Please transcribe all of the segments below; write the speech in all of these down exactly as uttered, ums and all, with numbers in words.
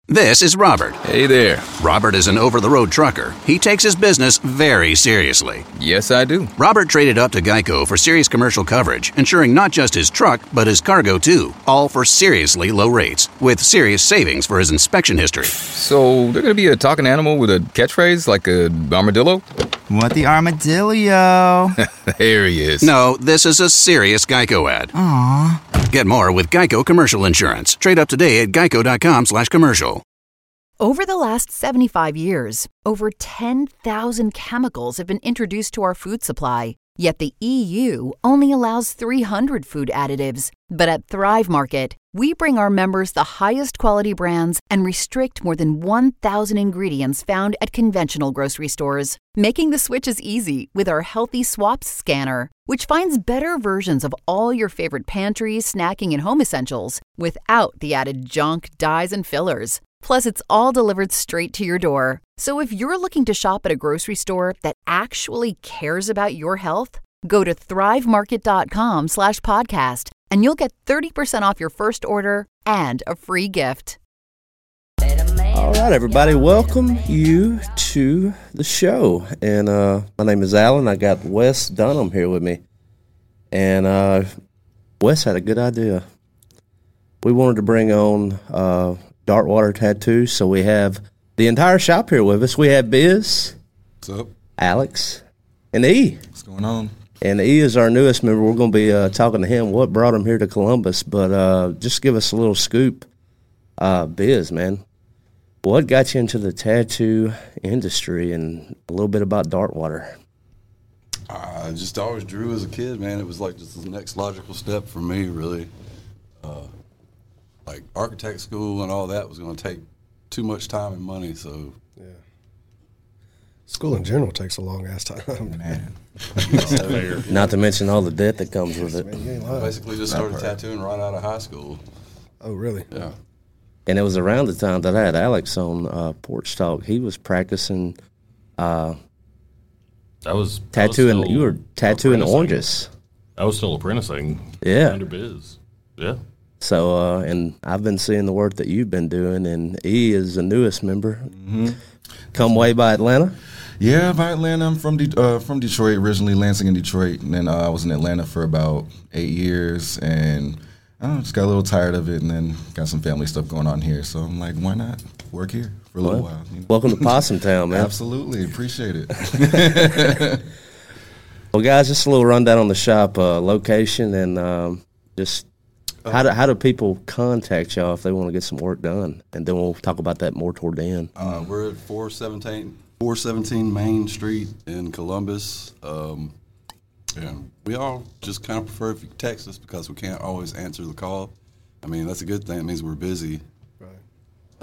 This is Robert. Hey there. Robert is an over-the-road trucker. He takes his business very seriously. Yes, I do. Robert traded up to Geico for serious commercial coverage, insuring not just his truck, but his cargo too, all for seriously low rates, with serious savings for his inspection history. So, they're going to be a talking animal with a catchphrase like a armadillo? What the armadillo? There he is. No, this is a serious Geico ad. Aww. Get more with Geico Commercial Insurance. Trade up today at geico.com slash commercial. Over the last seventy-five years, over ten thousand chemicals have been introduced to our food supply. Yet the E U only allows three hundred food additives. But at Thrive Market, we bring our members the highest quality brands and restrict more than one thousand ingredients found at conventional grocery stores, making the switches easy with our Healthy Swaps scanner, which finds better versions of all your favorite pantry, snacking, and home essentials without the added junk, dyes, and fillers. Plus, it's all delivered straight to your door. So if you're looking to shop at a grocery store that actually cares about your health, go to thrivemarket.com slash podcast and you'll get thirty percent off your first order and a free gift. All right, everybody, welcome you to the show. And uh, my name is Alan. I got Wes Dunham here with me. And uh, Wes had a good idea. We wanted to bring on uh, Dartwater Tattoo, so we have the entire shop here with us. We have Biz. What's up? Alex. And E. What's going on? And E is our newest member. We're going to be uh, talking to him, what brought him here to Columbus. But uh, just give us a little scoop. Uh, Biz, man, what got you into the tattoo industry and a little bit about Dartwater? I just always drew as a kid, man. It was like just the next logical step for me, really. Uh, like architect school and all that was going to take too much time and money, so. Yeah. School in general takes a long ass time. Man. Not to mention all the debt that comes with it. I basically just started tattooing right out of high school. Oh, really? Yeah. And it was around the time that I had Alex on uh, Porch Talk. He was practicing uh, I was tattooing. I was you were tattooing oranges. I was still apprenticing. Yeah. Under Biz. Yeah. So, uh, and I've been seeing the work that you've been doing, and E is the newest member. Mm-hmm. Come way by Atlanta? Yeah, by Atlanta. I'm from De- uh, from Detroit, originally Lansing in Detroit, and then uh, I was in Atlanta for about eight years, and I don't know, just got a little tired of it, and then got some family stuff going on here, so I'm like, why not work here for a little Well, while? You know? Welcome to Possum Town, man. Absolutely, appreciate it. Well, guys, just a little rundown on the shop uh, location, and um, just how do how do people contact y'all if they want to get some work done, and then we'll talk about that more toward the end. Uh, we're at four seventeen Main Street in Columbus. Um, and we all just kind of prefer if you text us because we can't always answer the call. I mean, that's a good thing. It means we're busy. Right. Uh,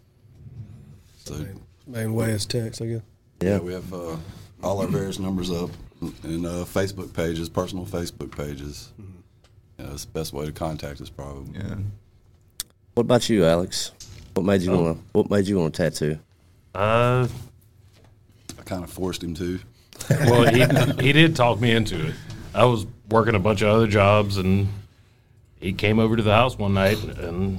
so Main, main way is text, I guess. Yeah, yeah we have uh, all our various numbers up and uh, Facebook pages, personal Facebook pages. Mm-hmm. Yeah, that's the best way to contact us, probably. Yeah. What about you, Alex? What made you Oh. want to What made you want to tattoo? Uh, I kind of forced him to. well, he he did talk me into it. I was working a bunch of other jobs, and he came over to the house one night and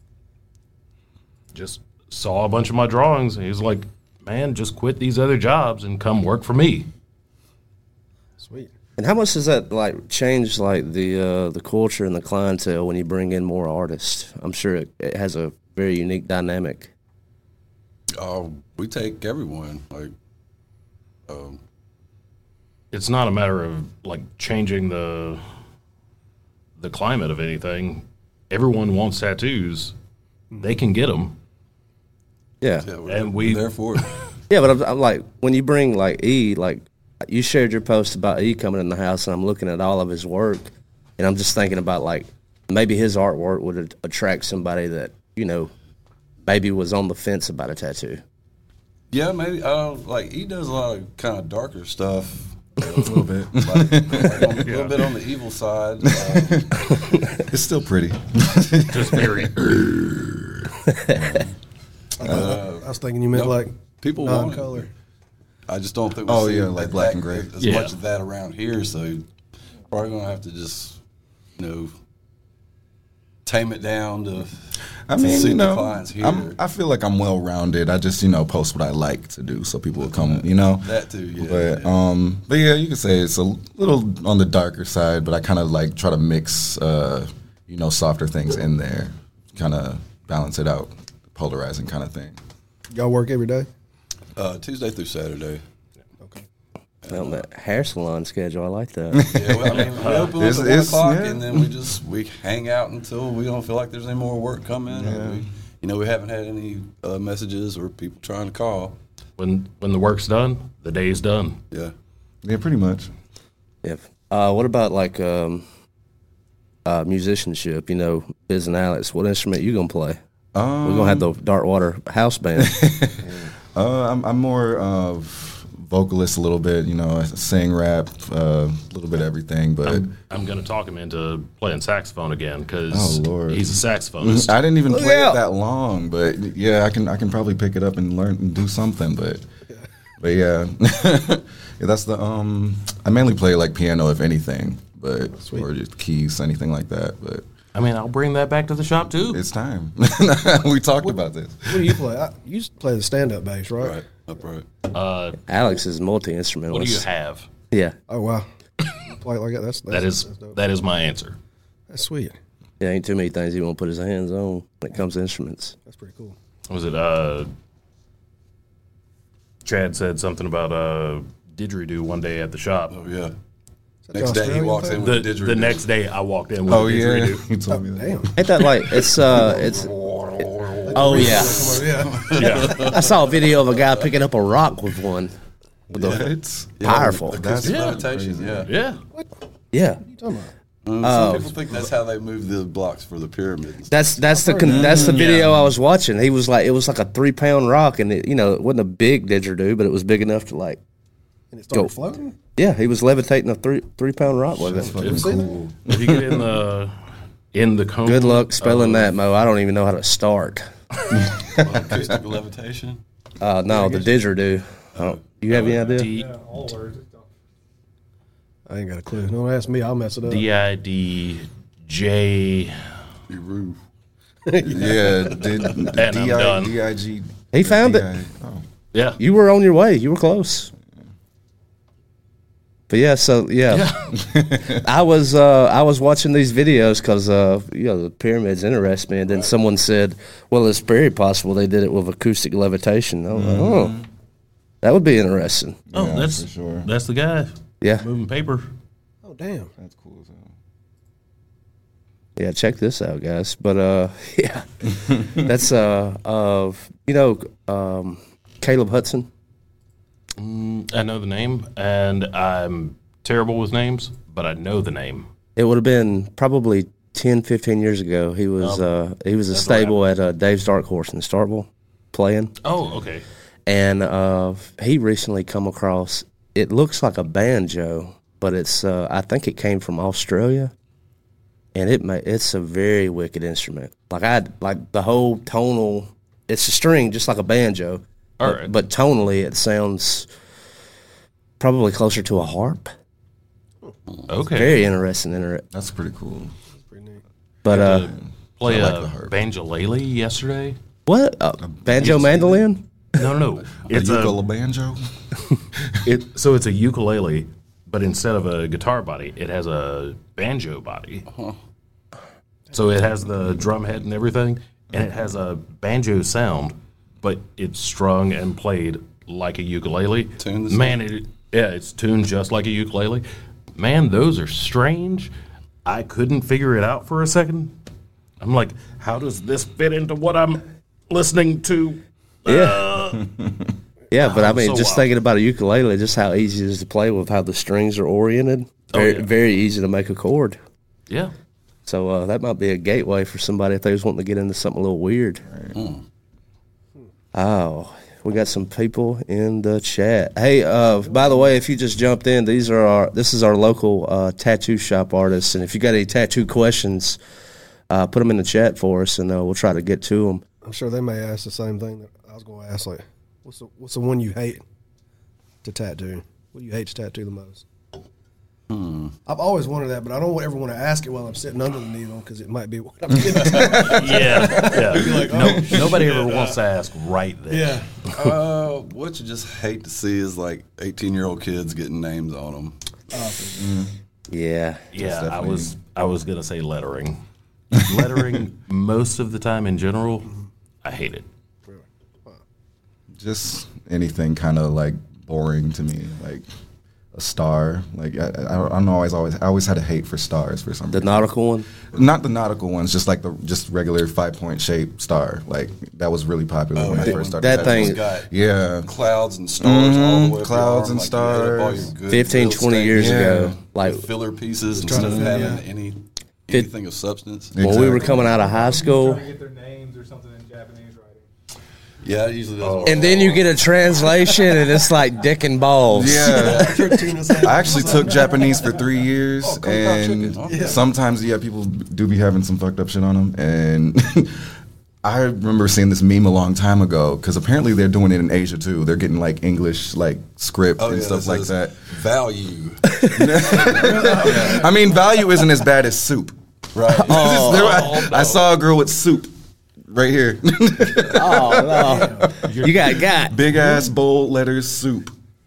just saw a bunch of my drawings. And he was like, "Man, just quit these other jobs and come work for me." Sweet. And how much does that like change like the uh, the culture and the clientele when you bring in more artists? I'm sure it, it has a very unique dynamic. Uh, we take everyone. Like, um, It's not a matter of like changing the the climate of anything. Everyone wants tattoos. They can get them. Yeah, yeah, we're, And we're we- there for it. yeah, but I'm, I'm like when you bring like E, like you shared your post about E coming in the house, and I'm looking at all of his work, and I'm just thinking about like maybe his artwork would a- attract somebody that you know maybe was on the fence about a tattoo. Yeah, maybe. Uh, like he does a lot of kind of darker stuff. A little bit. Like, like on, a little bit on the evil side. Um, It's still pretty. Just very. Uh, I was thinking you meant no, like people want non-color. it. I just don't think we Oh, see yeah, like that- black that- and gray. as Yeah. much of that around here. So probably gonna have to just you know tame it down to. I mean, suit you the know, clients here. I'm, I feel like I'm well rounded. I just, you know, post what I like to do, so people will come. You know, that too. Yeah. But yeah. um, but yeah, you could say it's a little on the darker side. But I kind of like try to mix, uh, you know, softer things in there, kind of balance it out, polarizing kind of thing. Y'all work every day? Uh, Tuesday through Saturday. Okay. On that hair salon schedule, I like that. Yeah, well, I mean, we open up It's- at one it's- o'clock, yeah. and then we just we hang out until we don't feel like there's any more work coming. Yeah. We, you know, we haven't had any uh, messages or people trying to call. When when the work's done, the day's done. Yeah. Yeah, pretty much. Yeah. Uh, what about like um, uh, musicianship? You know, Biz and Alex, what instrument you gonna play? Um, We're gonna have the Dartwater house band. Uh, I'm, I'm more of vocalist a little bit, you know, I sing, rap, uh, a little bit of everything, but I'm, I'm going to talk him into playing saxophone again because Oh, Lord. he's a saxophonist. I didn't even Look play out. it that long. But yeah, I can I can probably pick it up and learn and do something. But but yeah, yeah, that's the um. I mainly play like piano if anything, but or just keys, anything like that. But I mean, I'll bring that back to the shop too. it's time. We talked about this. What do you play? I, you used to play the stand-up bass, right? Right. Upright. Uh, Alex is multi-instrumentalist. what do you have? Yeah. Oh, wow. Play it like that? That's, that's, That is that's, dope. that is my answer. That's sweet. Yeah, ain't too many things he won't put his hands on when it comes to instruments. That's pretty cool. Was it? Uh, Chad said something about uh, didgeridoo one day at the shop. Oh yeah. Is that Next the day he Australian walks thing? in The, with the didgeridoo. the next day, I walked in with Oh a yeah, didgeridoo. you told me that. Damn. Ain't that like it's uh it's oh yeah. Yeah. Yeah, I saw a video of a guy picking up a rock with one. With What? the, Yeah, powerful. Acoustic Yeah. levitation. Yeah. yeah. yeah. What are you talking about? Um, Oh. some people think that's how they move the blocks for the pyramids. That's that's the con- that's the video I was watching. He was like it was like a three pound rock, and it, you know it wasn't a big didgeridoo, but it was big enough to like And it started Go. floating? yeah. He was levitating a three three pound rock with That's it. fucking seen it? cool. If you get in the in the cone, Good luck spelling of- that, Mo. I don't even know how to start. Well, acoustic levitation. Uh, no, the didgeridoo. I don't, you have any idea? D I ain't got a clue. Don't ask me. I'll mess it up. D I D J. Your roof. Yeah, did I'm done. D I G. He found it. Oh. Yeah. You were on your way. You were close. But yeah, so yeah, I was uh, I was watching these videos because uh, you know the pyramids interest me, and then someone said, "Well, it's very possible they did it with acoustic levitation." I was like, oh, that would be interesting. Oh, Yeah, that's for sure. that's the guy Yeah, moving paper. Oh, damn. That's cool as hell. yeah. Check this out, guys. But uh, yeah, that's uh, of you know um, Caleb Hudson. I know the name, and I'm terrible with names, but I know the name. It would have been probably ten, fifteen years ago. He was uh, he was a That's stable at uh, Dave's Dark Horse in Starkville playing. Oh, okay. And uh, he recently come across. It looks like a banjo, but it's. Uh, I think it came from Australia, and it may, it's a very wicked instrument. Like I like the whole tonal. It's a string, just like a banjo. All but, right. but tonally, it sounds probably closer to a harp. Okay. Very interesting. Inter- That's pretty cool. but uh, Play I like a the harp. banjolele yesterday. what uh, banjo mandolin? No, no, no. It's a a ukulele banjo. it. So it's a ukulele, but instead of a guitar body, it has a banjo body. So it has the drum head and everything, and it has a banjo sound, but it's strung and played like a ukulele. Tuned the same. Man, it, yeah, it's tuned just like a ukulele. Man, those are strange. I couldn't figure it out for a second. I'm like, how does this fit into what I'm listening to? Yeah. Yeah, but I mean, so just wild. thinking about a ukulele, just how easy it is to play with, how the strings are oriented. Very, Oh, yeah. very easy to make a chord. Yeah. So uh, that might be a gateway for somebody if they was wanting to get into something a little weird. Oh, we got some people in the chat. Hey, uh, by the way, if you just jumped in, these are our this is our local uh, tattoo shop artists, and if you got any tattoo questions, uh, put them in the chat for us, and uh, we'll try to get to them. I'm sure they may ask the same thing that I was going to ask. Like, what's the, what's the one you hate to tattoo? What do you hate to tattoo the most? Hmm. I've always wondered that, but I don't ever want to ask it while I'm sitting under the needle because it might be what I'm getting to. yeah, yeah. Be like, oh, no, nobody shit, ever uh, wants to ask right there. Yeah. uh, what you just hate to see is like eighteen-year-old kids getting names on them. Oh, Mm. Yeah. Yeah, I was I was gonna say lettering. Lettering most of the time in general, I hate it. Just anything kind of like boring to me, like a star. Like I, I, I'm always, always, I always had a hate for stars for some The reason. nautical one? Not the nautical ones, just like the just regular five point shaped star. Like that was really popular Oh, when I that first one- started. that tattooing. thing- Got Yeah. clouds and stars all the way up Clouds your arm, and like you add up all stars. your good fifteen, real twenty estate years Yeah. ago. Like with filler pieces Trying instead to of fit, having yeah. any anything of substance. when we were Exactly. coming out of high school. Trying to get their names or something in Japanese writing. Yeah, it usually doesn't work. And then you get a translation, and it's like dick and balls. Yeah. Tina said- I actually took Japanese for three years, Oh, kung pao and chicken. Okay. sometimes, yeah, people do be having some fucked up shit on them. And I remember seeing this meme a long time ago because apparently they're doing it in Asia too. They're getting like English like script Oh, and yeah, stuff that like says that. Value. I mean, value isn't as bad as soup. Right. There- I, I saw a girl with soup right here, Oh, no. You got got. big ass bold letters soup.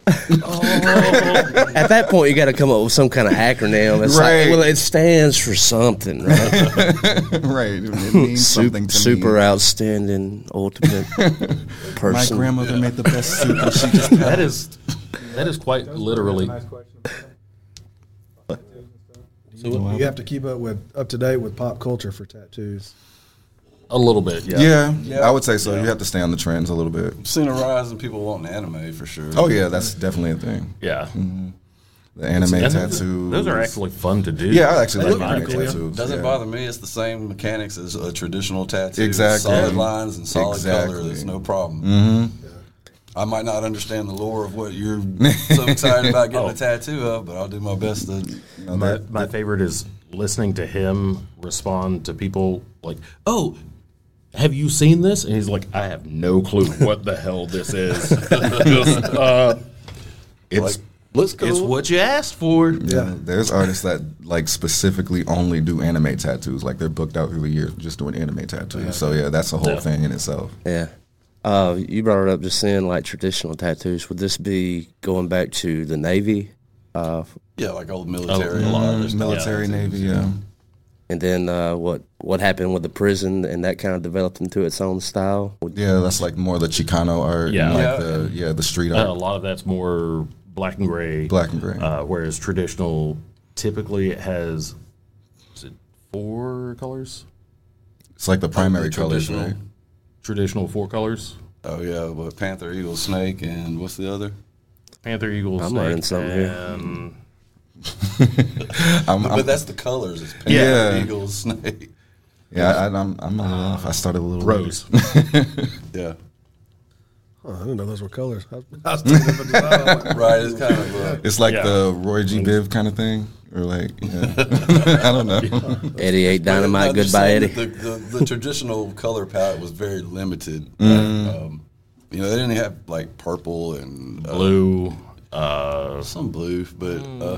At that point, you got to come up with some kind of acronym. It's Right. like, well, it stands for something, right? Right, it means something to Super me. outstanding, ultimate My person. grandmother made the best soup, and she just That is that is quite literally. Nice question about that. You have to keep up with up to date with pop culture for tattoos. A little bit, yeah. Yeah, Yeah. I would say so. Yeah. You have to stay on the trends a little bit. I've seen a rise in people wanting anime for sure. Oh yeah, that's definitely a thing. Yeah. The anime And tattoos. Those are actually fun to do. Yeah, I actually In like my anime opinion. tattoos. Doesn't yeah. bother me. It's the same mechanics as a traditional tattoo. Exactly. Solid lines and solid Exactly. color. There's no problem. Mm-hmm. I might not understand the lore of what you're so excited about getting Oh. a tattoo of, but I'll do my best to. You know, My, that- my favorite is listening to him respond to people like, "Oh, have you seen this?" And he's like, "I have no clue what the hell this is. Just, uh, it's Like, looks cool. it's what you asked for." yeah, there's artists that like specifically only do anime tattoos. Like they're booked out through the year just doing anime tattoos. So yeah, that's a whole Yeah. thing in itself. Yeah. Uh, you brought it up just saying like traditional tattoos. Would this be going back to the Navy? Uh, Yeah, like old military. Oh, a lot of Mm, their military, tattoos. Navy, yeah. and then uh, what what happened with the prison and that kind of developed into its own style? Would- Yeah, that's like more the Chicano art. Yeah. and like Yeah. the yeah the street Uh, art, a lot of that's more black and gray. black and gray. Uh, whereas traditional typically it has is it four colors? it's like the primary the colors, traditional- right? Traditional four colors. Oh yeah, but Panther, Eagle, Snake, and what's the other? Panther, eagle, I'm snake, learning something here. and I'm, but I'm, that's the colors. It's Panther, Yeah. Eagle, Snake. yeah, I, I'm I'm a little off. I started a little rose. Yeah, Oh, I didn't know those were colors. I, I was thinking of a design. I'm like, right. It's kind of. Uh, It's like Yeah. the Roy G. Biv kind of thing, or like yeah. I don't know. Eddie ate But dynamite. I'm just Goodbye, saying Eddie. that The, the, the traditional color palette was very limited. Mm. Um, you know, they didn't have like purple and uh, Blue. Uh, some blue, but uh,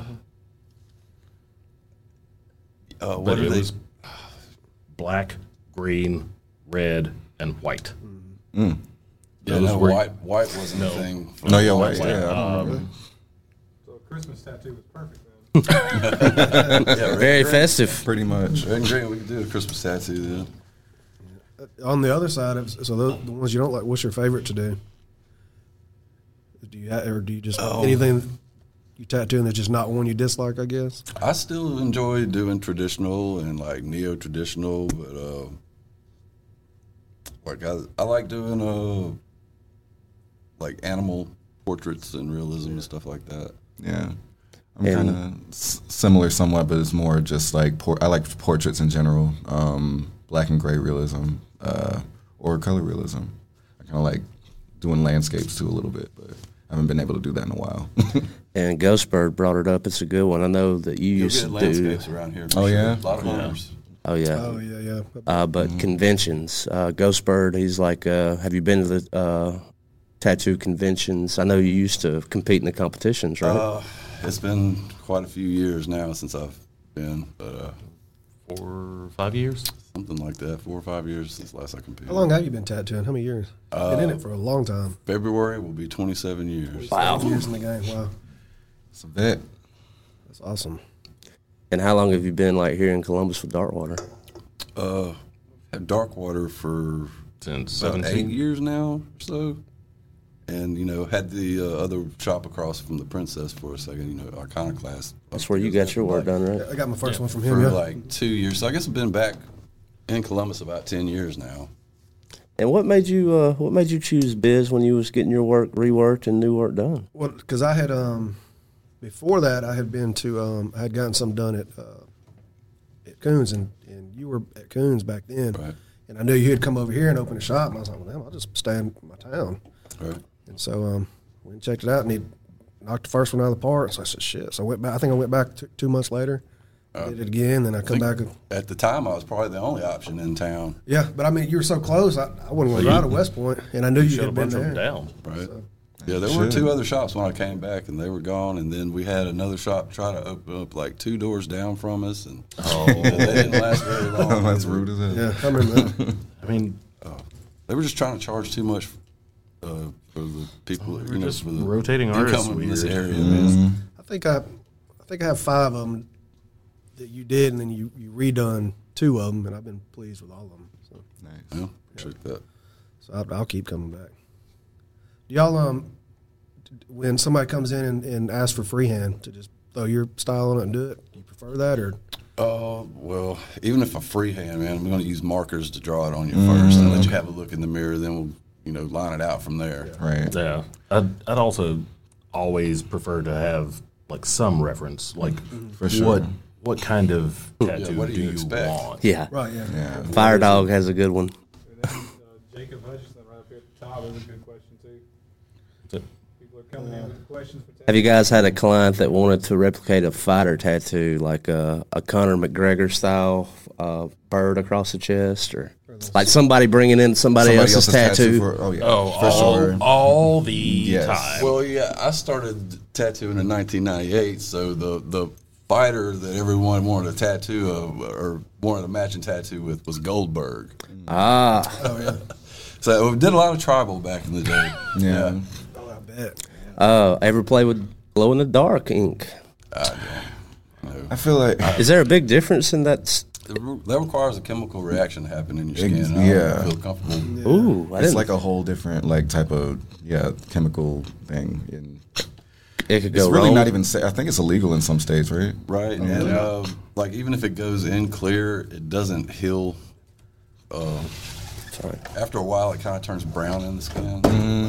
uh, what but are it they? was black, green, red, and white. yeah, those no, were- white. White wasn't No. a thing. for No, a yeah, long white. time. Yeah, I don't remember. So a Christmas tattoo was perfect then. Yeah, red, Very green. festive. Pretty much. Red and green. We could do a Christmas tattoo then. on the other side, of, so those, the ones you don't like, what's your favorite to do? Do you ha- or do you just Oh. anything you tattooing that's just not one you dislike? I guess. I still enjoy doing traditional and like neo traditional, but uh, like I, I like doing uh, like animal portraits and realism and stuff like that. Yeah. I'm And- kind of s- similar somewhat, but it's more just like por- I like portraits in general, um, black and gray realism, uh, or color realism. I kind of like doing landscapes too a little bit, but I haven't been able to do that in a while. And Ghostbird brought it up. It's a good one. I know that you You'll used get to do. landscapes around here. for Oh, sure. yeah? a lot of hunters. Oh yeah. Oh yeah, yeah. Uh, but conventions, uh, Ghostbird. He's like, uh, have you been to the uh, tattoo conventions? I know you used to compete in the competitions, right? Uh, it's been quite a few years now since I've been, but uh, four or five years, something like that. Four or five years since last I competed. How long have you been tattooing? How many years? Uh, been in it for a long time. February will be twenty-seven years. Wow. Years in the game. Wow. It's a bet. That's awesome. And how long have you been like here in Columbus with Darkwater? Uh, had Darkwater for since about seventeen eight years now or so. And, you know, had the uh, other shop across from the Princess for a second, you know, Iconoclast. That's where you got your work done, right? I got my first Yeah. one from For him. Yeah. like two years. So I guess I've been back in Columbus about ten years now. And what made you uh, what made you choose Biz when you was getting your work reworked and new work done? Well, because I had um, before that I had been to um, I had gotten some done at uh, at Coons, and, and you were at Coons back then, Right. and I knew you had come over here and open a shop, and I was like, well, damn, I'll just stay in my town. Right. And so um, we went and checked it out, and he knocked the first one out of the park. So I said, shit. So I went back. I think I went back t- two months later, Uh, did it again. Then I come back. And, At the time, I was probably the only option in town. yeah, but I mean, you were so close. I, I wouldn't want to ride to West Point, and I knew you shut a had been bunch of them there. down. Right. Yeah, there were two other shops when I came back, and they were gone. And then we had another shop try to open up like two doors down from us, and Oh, they didn't last very long. That's rude as hell. Yeah, I remember that. I mean, They were just trying to charge too much uh, for the people, Oh, they were you know, just for the rotating income artists in this weird. area. Mm-hmm. man. I think I, I think I have five of them that you did, and then you, you redone two of them, and I've been pleased with all of them. So, Yeah, appreciate that. so I'll, I'll keep coming back. Do y'all um, when somebody comes in and, and asks for freehand to just throw your style on it and do it, do you prefer that or? Uh, well, even if I freehand, man, I'm going to use markers to draw it on you first, and let you have a look in the mirror. Then we'll, you know, line it out from there. Right. yeah. I'd, I'd also always prefer to have like some reference, like For sure. what what kind of tattoo what do do you you, expect? want? Yeah. Right, yeah. Yeah. Fire Dog has a good one. And then, uh, Jacob Hutchinson right up here at the top is a good question too. So- People are coming in with questions for Have you guys had a client that wanted to replicate a fighter tattoo, like a, a Conor McGregor style uh, bird across the chest, or like somebody bringing in somebody, Somebody else's, tattoo? for, oh yeah, Oh, for all, sure. all the Yes. time. Well, yeah, I started tattooing in nineteen ninety-eight, so the the fighter that everyone wanted a tattoo of or wanted a matching tattoo with was Goldberg. Ah, Oh yeah. So we did a lot of tribal back in the day. Yeah. Oh, I bet. uh, ever play with glow in the dark ink? I feel like Is there a big difference in that? s- That requires a chemical reaction to happen in your Ex- skin. I don't yeah. feel comfortable. Ooh, I it's didn't. like a whole different like type of yeah chemical thing. And it could it's go really wrong. not even. Sa- I think it's illegal in some states, right? Right, and uh, like even if it goes in clear, it doesn't heal. Uh, Sorry. after a while, it kind of turns brown in the skin.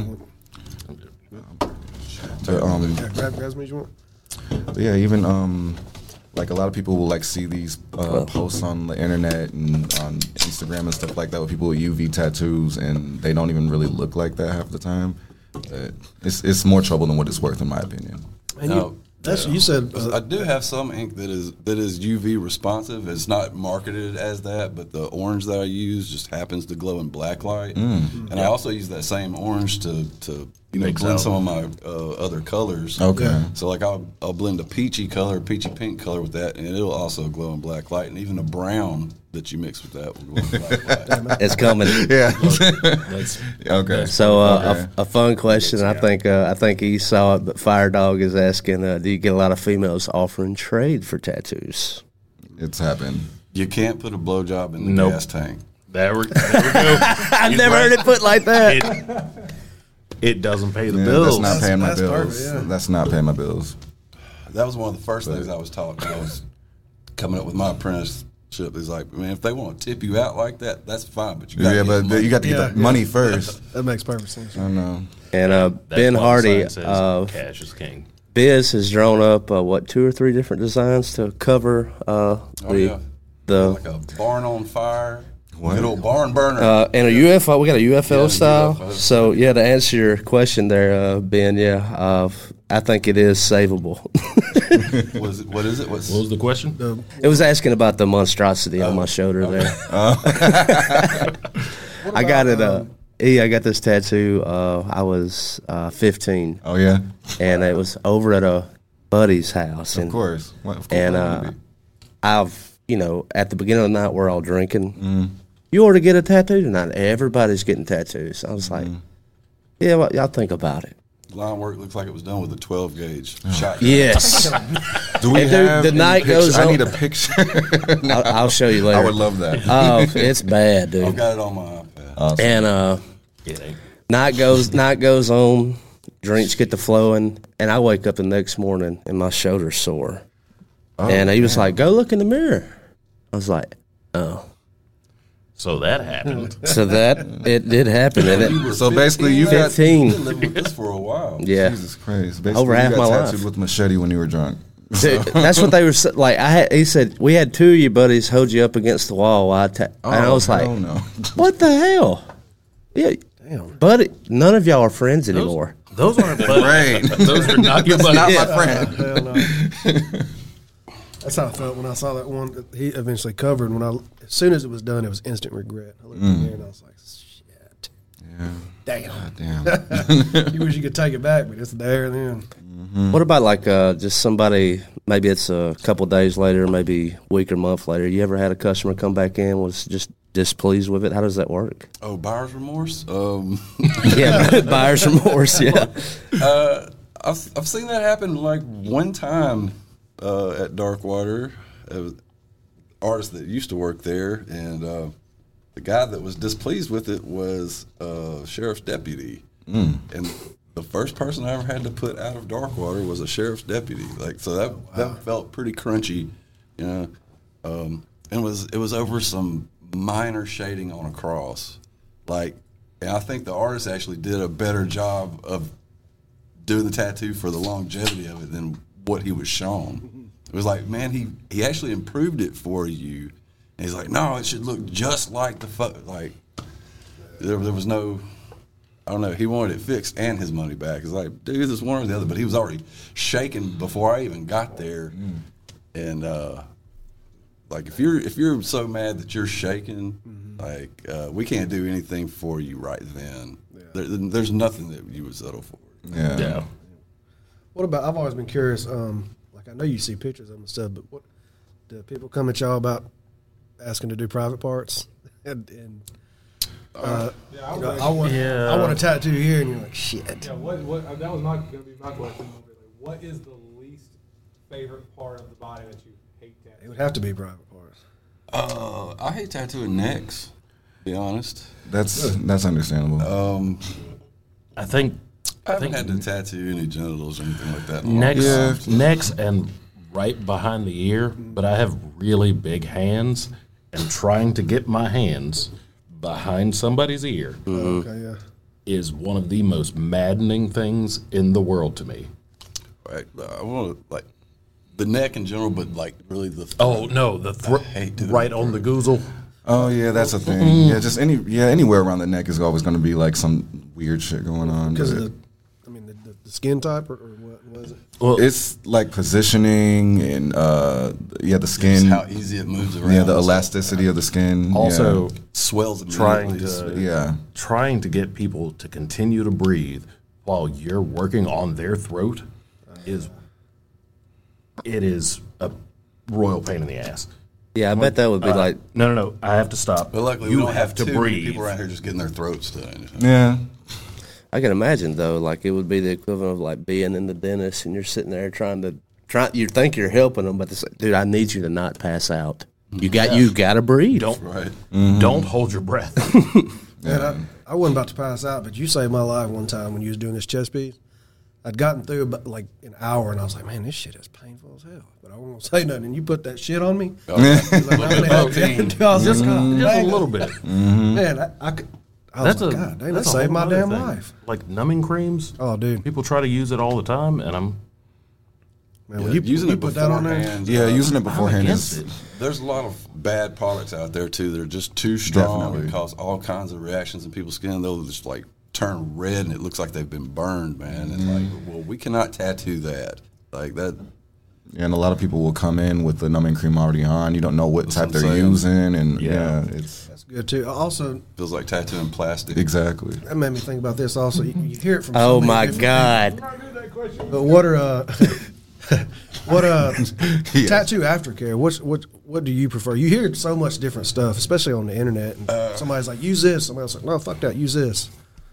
But, um, Yeah, grab, grab me as you want. but yeah, even um, like a lot of people will like see these uh, posts on the internet and on Instagram and stuff like that with people with U V tattoos, and they don't even really look like that half the time. But it's it's more trouble than what it's worth, in my opinion. And No, you, that's you said. Uh, I do have some ink that is that is U V responsive. It's not marketed as that, but the orange that I use just happens to glow in black light. Mm. And I also use that same orange to to you know Mix blend out. some of my uh, other colors. Okay. Yeah. So like I'll I'll blend a peachy color, peachy pink color with that, and it'll also glow in black light. And even a brown that you mix with that will glow in black light. It's coming. Yeah. That's Okay. So uh, Okay. a, a fun question. I think uh, I think he saw it, but Fire Dog is asking: uh, do you get a lot of females offering trade for tattoos? It's happened. You can't put a blowjob in the Nope. gas tank. there we, there we go. I've He's never right. heard it put like that. It, it doesn't pay the Yeah, bills. that's not paying my that's bills. perfect, yeah. That's not paying my bills. That was one of the first things I was taught when I was coming up with my apprenticeship. Is like, man, if they want to tip you out like that, that's fine. But you got Yeah, but money. you got to get Yeah, the yeah. money first. that makes perfect sense. I know. And uh, That's Ben why the Hardy sign says of cash is king. Biz has drawn up uh, what two or three different designs to cover uh, Oh, the yeah. the like a barn on fire, What? good old barn burner. uh, and a U F O. We got a U F O Yeah, style. U F O. So yeah, to answer your question there, uh, Ben. Yeah, uh, I think it is savable. was it, what is it? What's What was the question? The, It was asking about the monstrosity on my shoulder there. I got it. Uh, E, I got this tattoo. Uh, I was uh, fifteen. Oh yeah, and it was over at a buddy's house. Of and, course. What, of course and uh, I've, you know, at the beginning of the night, we're all drinking. Mm. You ought to get a tattoo tonight. Everybody's getting tattoos. I was like, mm. yeah, well, y'all think about it. Line work looks like it was done with a twelve gauge shot. Yes. Do we and have the night picture? goes on. I need a picture. I'll, I'll show you later. I would love that. Oh, it's bad, dude. I've got it on my iPad. Awesome. And uh, night goes night goes on. Drinks get to flowing, and I wake up the next morning and my shoulder's sore. Oh, and he was man. like, "Go look in the mirror." I was like, "Oh." So that happened. So that it did happen, and it. So basically, you got fifteen. You've been living with this for a while. Yeah, Jesus Christ! Basically, over half you got my tattooed life with machete when you were drunk. Dude, that's what they were like. I had. He said we had two of your buddies hold you up against the wall. While I ta- oh, and I was like, no. "What the hell?" Yeah, damn, buddy. None of y'all are friends those, anymore. Those aren't buddies. Right. Those are not your buddies. Not yeah. my friend. Uh, hell no. That's how I felt when I saw that one that he eventually covered. When I, as soon as it was done, it was instant regret. I looked mm. in there and I was like, "Shit, yeah, damn, God, damn." You wish you could take it back, but it's there then." Mm-hmm. What about like uh, just somebody? Maybe it's a couple days later, maybe a week or month later. You ever had a customer come back in was just displeased with it? How does that work? Oh, buyer's remorse. Um. yeah, buyer's remorse. Yeah. Uh, I've I've seen that happen like one time. Uh, at Darkwater, uh, artist that used to work there, and uh, the guy that was displeased with it was a sheriff's deputy. Mm. And the first person I ever had to put out of Darkwater was a sheriff's deputy. Like, so that wow. that felt pretty crunchy, you know. Um, and it was it was over some minor shading on a cross. Like, and I think the artist actually did a better job of doing the tattoo for the longevity of it than what he was shown. It was like, man, he, he actually improved it for you. And he's like, no, it should look just like the photo. Like, there, there was no, I don't know, he wanted it fixed and his money back. It's like, dude, this one or the other. But he was already shaking before I even got there. Mm. And, uh, like, if you're if you're so mad that you're shaking, mm-hmm. like, uh, we can't do anything for you right then. Yeah. There, there's nothing that you would settle for. Yeah. yeah. What about? I've always been curious. Um, like I know you see pictures of them and stuff, but what do people come at y'all about asking to do private parts? and, and uh, yeah, I, you know, I want yeah. I want a tattoo here, and you're like, shit. Yeah, what, what, that was not going to be my question. What is the least favorite part of the body that you hate tattooing? It would have to be private parts. Uh, I hate tattooing necks. To be honest, that's that's understandable. Um, I think. I haven't had to tattoo any genitals or anything like that. Necks, yeah. necks and right behind the ear, but I have really big hands, and trying to get my hands behind somebody's ear mm-hmm. okay, yeah. is one of the most maddening things in the world to me. Right, I want to, like, the neck in general, but, like, really the... Oh, no, the throat, right on the goozle. Oh, yeah, that's a thing. Mm-hmm. Yeah, just any, yeah, anywhere around the neck is always going to be, like, some weird shit going on. Because of the... The skin type, or, or what was it? Well, it's like positioning and uh, yeah, the skin. Just how easy it moves around. Yeah, the elasticity of the skin. Also, yeah. swells. Trying to yeah, trying to get people to continue to breathe while you're working on their throat is it is a royal pain in the ass. Yeah, I bet that would be uh, like no, no, no. I have to stop. But luckily, you we don't have, have to too breathe. People around here just getting their throats done. Yeah. I can imagine though, like it would be the equivalent of like being in the dentist and you're sitting there trying to try. You think you're helping them, but it's like, dude, I need you to not pass out. You got, yeah. you got to breathe. Don't, right. Mm-hmm. Don't hold your breath. Man, I, I wasn't about to pass out, but you saved my life one time when you was doing this chest piece. I'd gotten through about like an hour, and I was like, man, this shit is painful as hell. But I wasn't gonna say nothing. And you put that shit on me. Oh, yeah. I was like, I was just, mm-hmm. just a little bit. Mm-hmm. Man, I, I could. I that's was like, a, God, dang, that's that saved my damn thing. life. Like numbing creams. Oh, dude. People try to use it all the time, and I'm. Man, when yeah, you, using you it put that on there. Yeah, uh, using it beforehand is. It. There's a lot of bad products out there too that are just too strong Definitely. and cause all kinds of reactions in people's skin. They'll just like turn red and it looks like they've been burned, man. And like, well, we cannot tattoo that. Like that. And a lot of people will come in with the numbing cream already on. You don't know what That's type what they're I'm saying. using, and Yeah. yeah, it's That's good too. Also, Feels like tattooing plastic. exactly. that made me think about this. Also, you, you hear it from. so Oh many my different God! people. But what are uh, what uh, Yeah. tattoo aftercare? What's what what do you prefer? You hear so much different stuff, especially on the internet. And somebody's like, use this. Somebody's like, no, fuck that. Use this.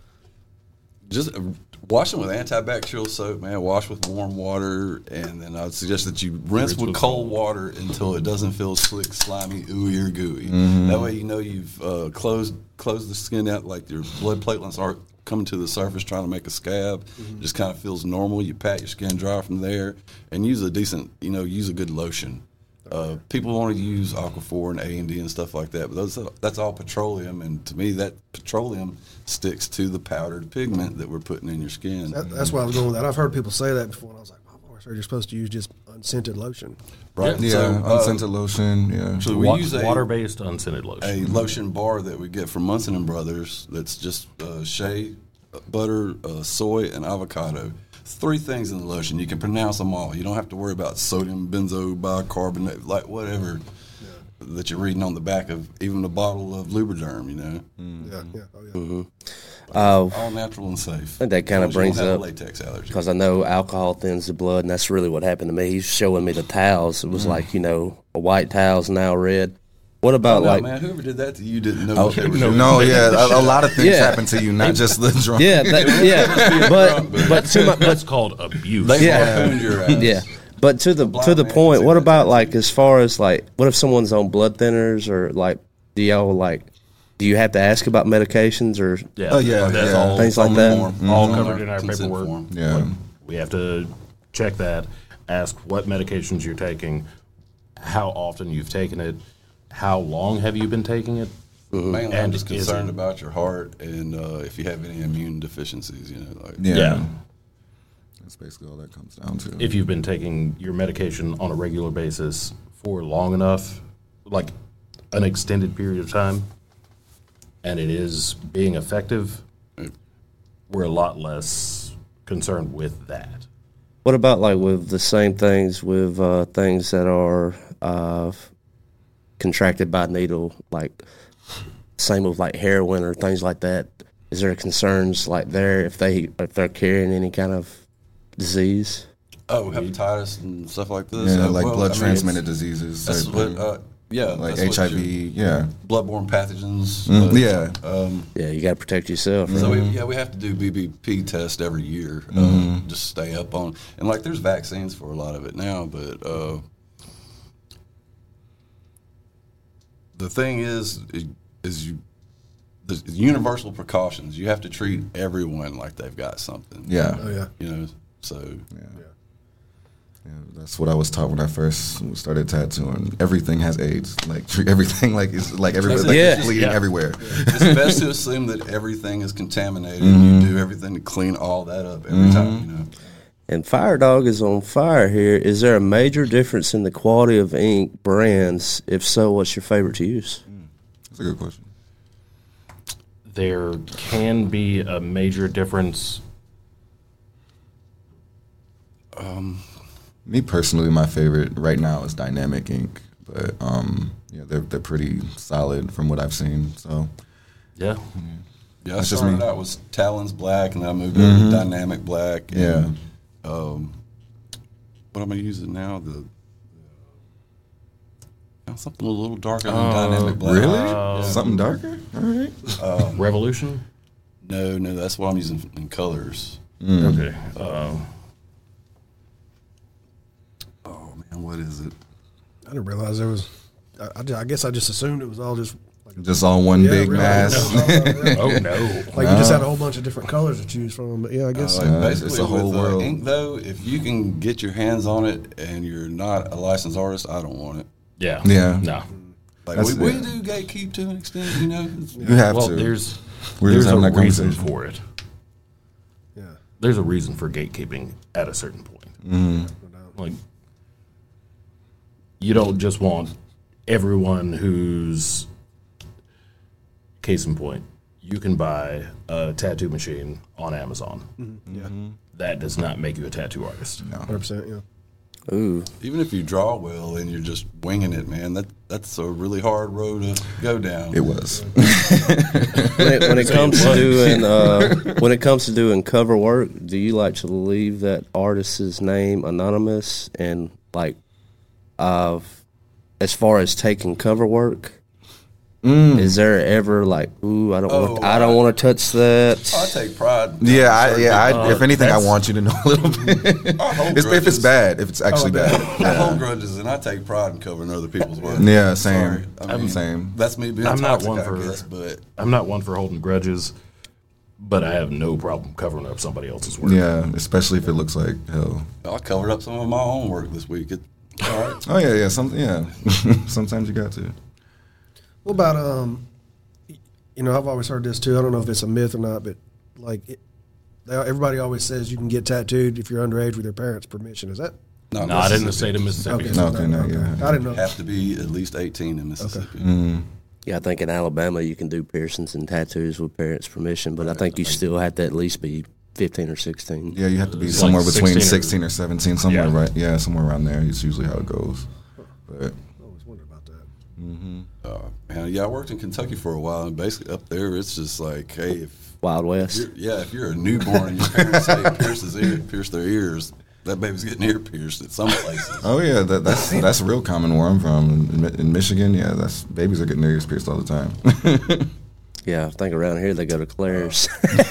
Just uh, wash them with antibacterial soap, man. Wash with warm water, and then I would suggest that you rinse with cold water until it doesn't feel slick, slimy, ooey or gooey. That way, you know you've uh, closed closed the skin out, like your blood platelets aren't coming to the surface trying to make a scab. Just kind of feels normal. You pat your skin dry from there, and use a decent, you know, use a good lotion. Uh, people want to use Aquaphor and A and D and stuff like that, but those that's all petroleum, and to me, that petroleum sticks to the powdered pigment that we're putting in your skin. That, that's why I was going with that. I've heard people say that before, and I was like, I've always heard you're supposed to use just unscented lotion. Right? Yeah, So, uh, unscented lotion. Yeah, So we Wa- use a, water-based unscented lotion. a lotion bar that we get from Munson and Brothers that's just uh, shea butter, uh, soy, and avocado. Three things in the lotion. You can pronounce them all. You don't have to worry about sodium benzo bicarbonate, like whatever yeah. that you're reading on the back of even a bottle of Lubriderm, you know. Mm. Yeah, yeah, oh yeah. Mm-hmm. Uh, all natural and safe. I think that kind of As long as brings you don't have up a latex allergy. because I know alcohol thins the blood, and that's really what happened to me. He's showing me the towels. It was Mm. like, you know, a white towel's now red. What about Oh, no, like? man, whoever did that to you didn't know Oh, what they were no, doing. no, yeah, a, a lot of things Yeah. happen to you, not just the drunk. Yeah, that, yeah, but but to my That's called abuse. They Yeah. harpooned your ass. yeah, but to the blind to the man point. can What see about that. like as far as like what if someone's on blood thinners or like do y'all like do you have to ask about medications or Yeah, Oh, yeah, that's yeah. all. Things like On the that? form. all Mhm. covered in our Consent paperwork. form. Yeah. Like, we have to check that, ask what medications you're taking, how often you've taken it, how long have you been taking it. Mainly, I'm And just is concerned it- about your heart and uh, if you have any immune deficiencies, you know. Like, Yeah. Yeah. That's basically all that comes down to. If you've been taking your medication on a regular basis for long enough, like an extended period of time, and it is being effective, we're a lot less concerned with that. what about like with the same things with uh, things that are uh, contracted by needle, like same with like heroin or things like that? Is there concerns like there if they if they're carrying any kind of disease? Oh, hepatitis and stuff like this. yeah, Uh, like well, blood I mean, transmitted it's- diseases. That's type what, of- uh, yeah, like that's what H I V. your Yeah. bloodborne pathogens. Mm, uh, yeah. Um, Yeah, you got to protect yourself. Right? So we, yeah, we have to do B B P test every year, uh, Mm-hmm. just stay up on. And like, there's vaccines for a lot of it now, but uh, the thing is, is you the universal precautions. You have to treat everyone like they've got something. Yeah. Oh yeah. You know, so Yeah. Yeah, that's what I was taught when I first started tattooing. Everything has AIDS. Like treat everything like it's like everywhere, like Yeah. it's bleeding Yeah. everywhere. it's best to assume that everything is contaminated. and You do everything to clean all that up every time. You know. And Fire Dog is on fire here. Is there a major difference in the quality of ink brands? If so, what's your favorite to use? That's a good question. There can be a major difference. Me personally, my favorite right now is Dynamic Ink, but um, yeah, they're they're pretty solid from what I've seen. So Yeah. Yeah, I That's just started me. out with Talon's Black, and then I moved over to Dynamic Black. And, Yeah. Um, what am I using now? The uh, something a little darker than Dynamic Black. really, Yeah. something darker. All right. Revolution? No, no, that's what I'm using in colors. Okay. Uh, Oh man, what is it? I didn't realize there was. I, I, ju- I guess I just assumed it was all just. Like, Just all one yeah, big really, mass. no, no, no, no. oh, no. Like you just had a whole bunch of different colors to choose from. But yeah, I guess. Like Uh, basically, it's a whole with uh, world. ink though, if you can get your hands on it and you're not a licensed artist, I don't want it. Yeah. Yeah. No. Like That's- we, we yeah. do gatekeep to an extent, you know. You have Well, to. there's We're there's just a having that reason conversation. for it. yeah. There's a reason for gatekeeping at a certain point. Mm-hmm. Like, you don't just want everyone who's, case in point, you can buy a tattoo machine on Amazon. Yeah. That does not make you a tattoo artist. Hundred percent. Yeah. Ooh. Even if you draw well and you're just winging it, man, that that's a really hard road to go down. It was. when, it, when it comes to doing uh, when it comes to doing cover work, do you like to leave that artist's name anonymous? And like, uh, as far as taking cover work, mm. is there ever like, ooh, I don't, oh, want, I don't want to touch that. Oh, I take pride. Yeah, I, yeah. I, uh, if anything, I want you to know a little bit. It's, if it's bad, if it's actually bad. Yeah. I hold grudges, and I take pride in covering other people's work. Yeah, same. I mean, I'm same. That's me being I'm toxic, not one for, I guess, but I'm not one for holding grudges, but I have no problem covering up somebody else's work. Yeah, especially if it looks like hell. I covered up some of my own work this week. It, all right. Oh yeah, yeah. Some, yeah. Sometimes you got to. What about um? You know, I've always heard this too. I don't know if it's a myth or not, but like, it, they, everybody always says you can get tattooed if you're underage with your parents' permission. Is that? Not no, I didn't say to Mississippi. Okay, no, okay, no, okay. yeah. I didn't know. Have to be at least eighteen in Mississippi. Okay. Mm. Yeah, I think in Alabama you can do piercings and tattoos with parents' permission, but I think you still have to at least be fifteen or sixteen. Yeah, you have to be It's somewhere like between sixteen or, sixteen or seventeen, somewhere yeah. right. Yeah, somewhere around there. It's usually how it goes. But I always wondered about that. Mm-hmm. Uh, man, yeah, I worked in Kentucky for a while, and basically up there, it's just like, hey, if Wild West. you're, yeah, if you're a newborn and your parents say pierce his ear, pierce their ears, that baby's getting ear pierced at some places. oh yeah, that, that's that's real common where I'm from in, in Michigan. Yeah, that's babies are getting their ears pierced all the time. Yeah, I think around here they go to Claire's.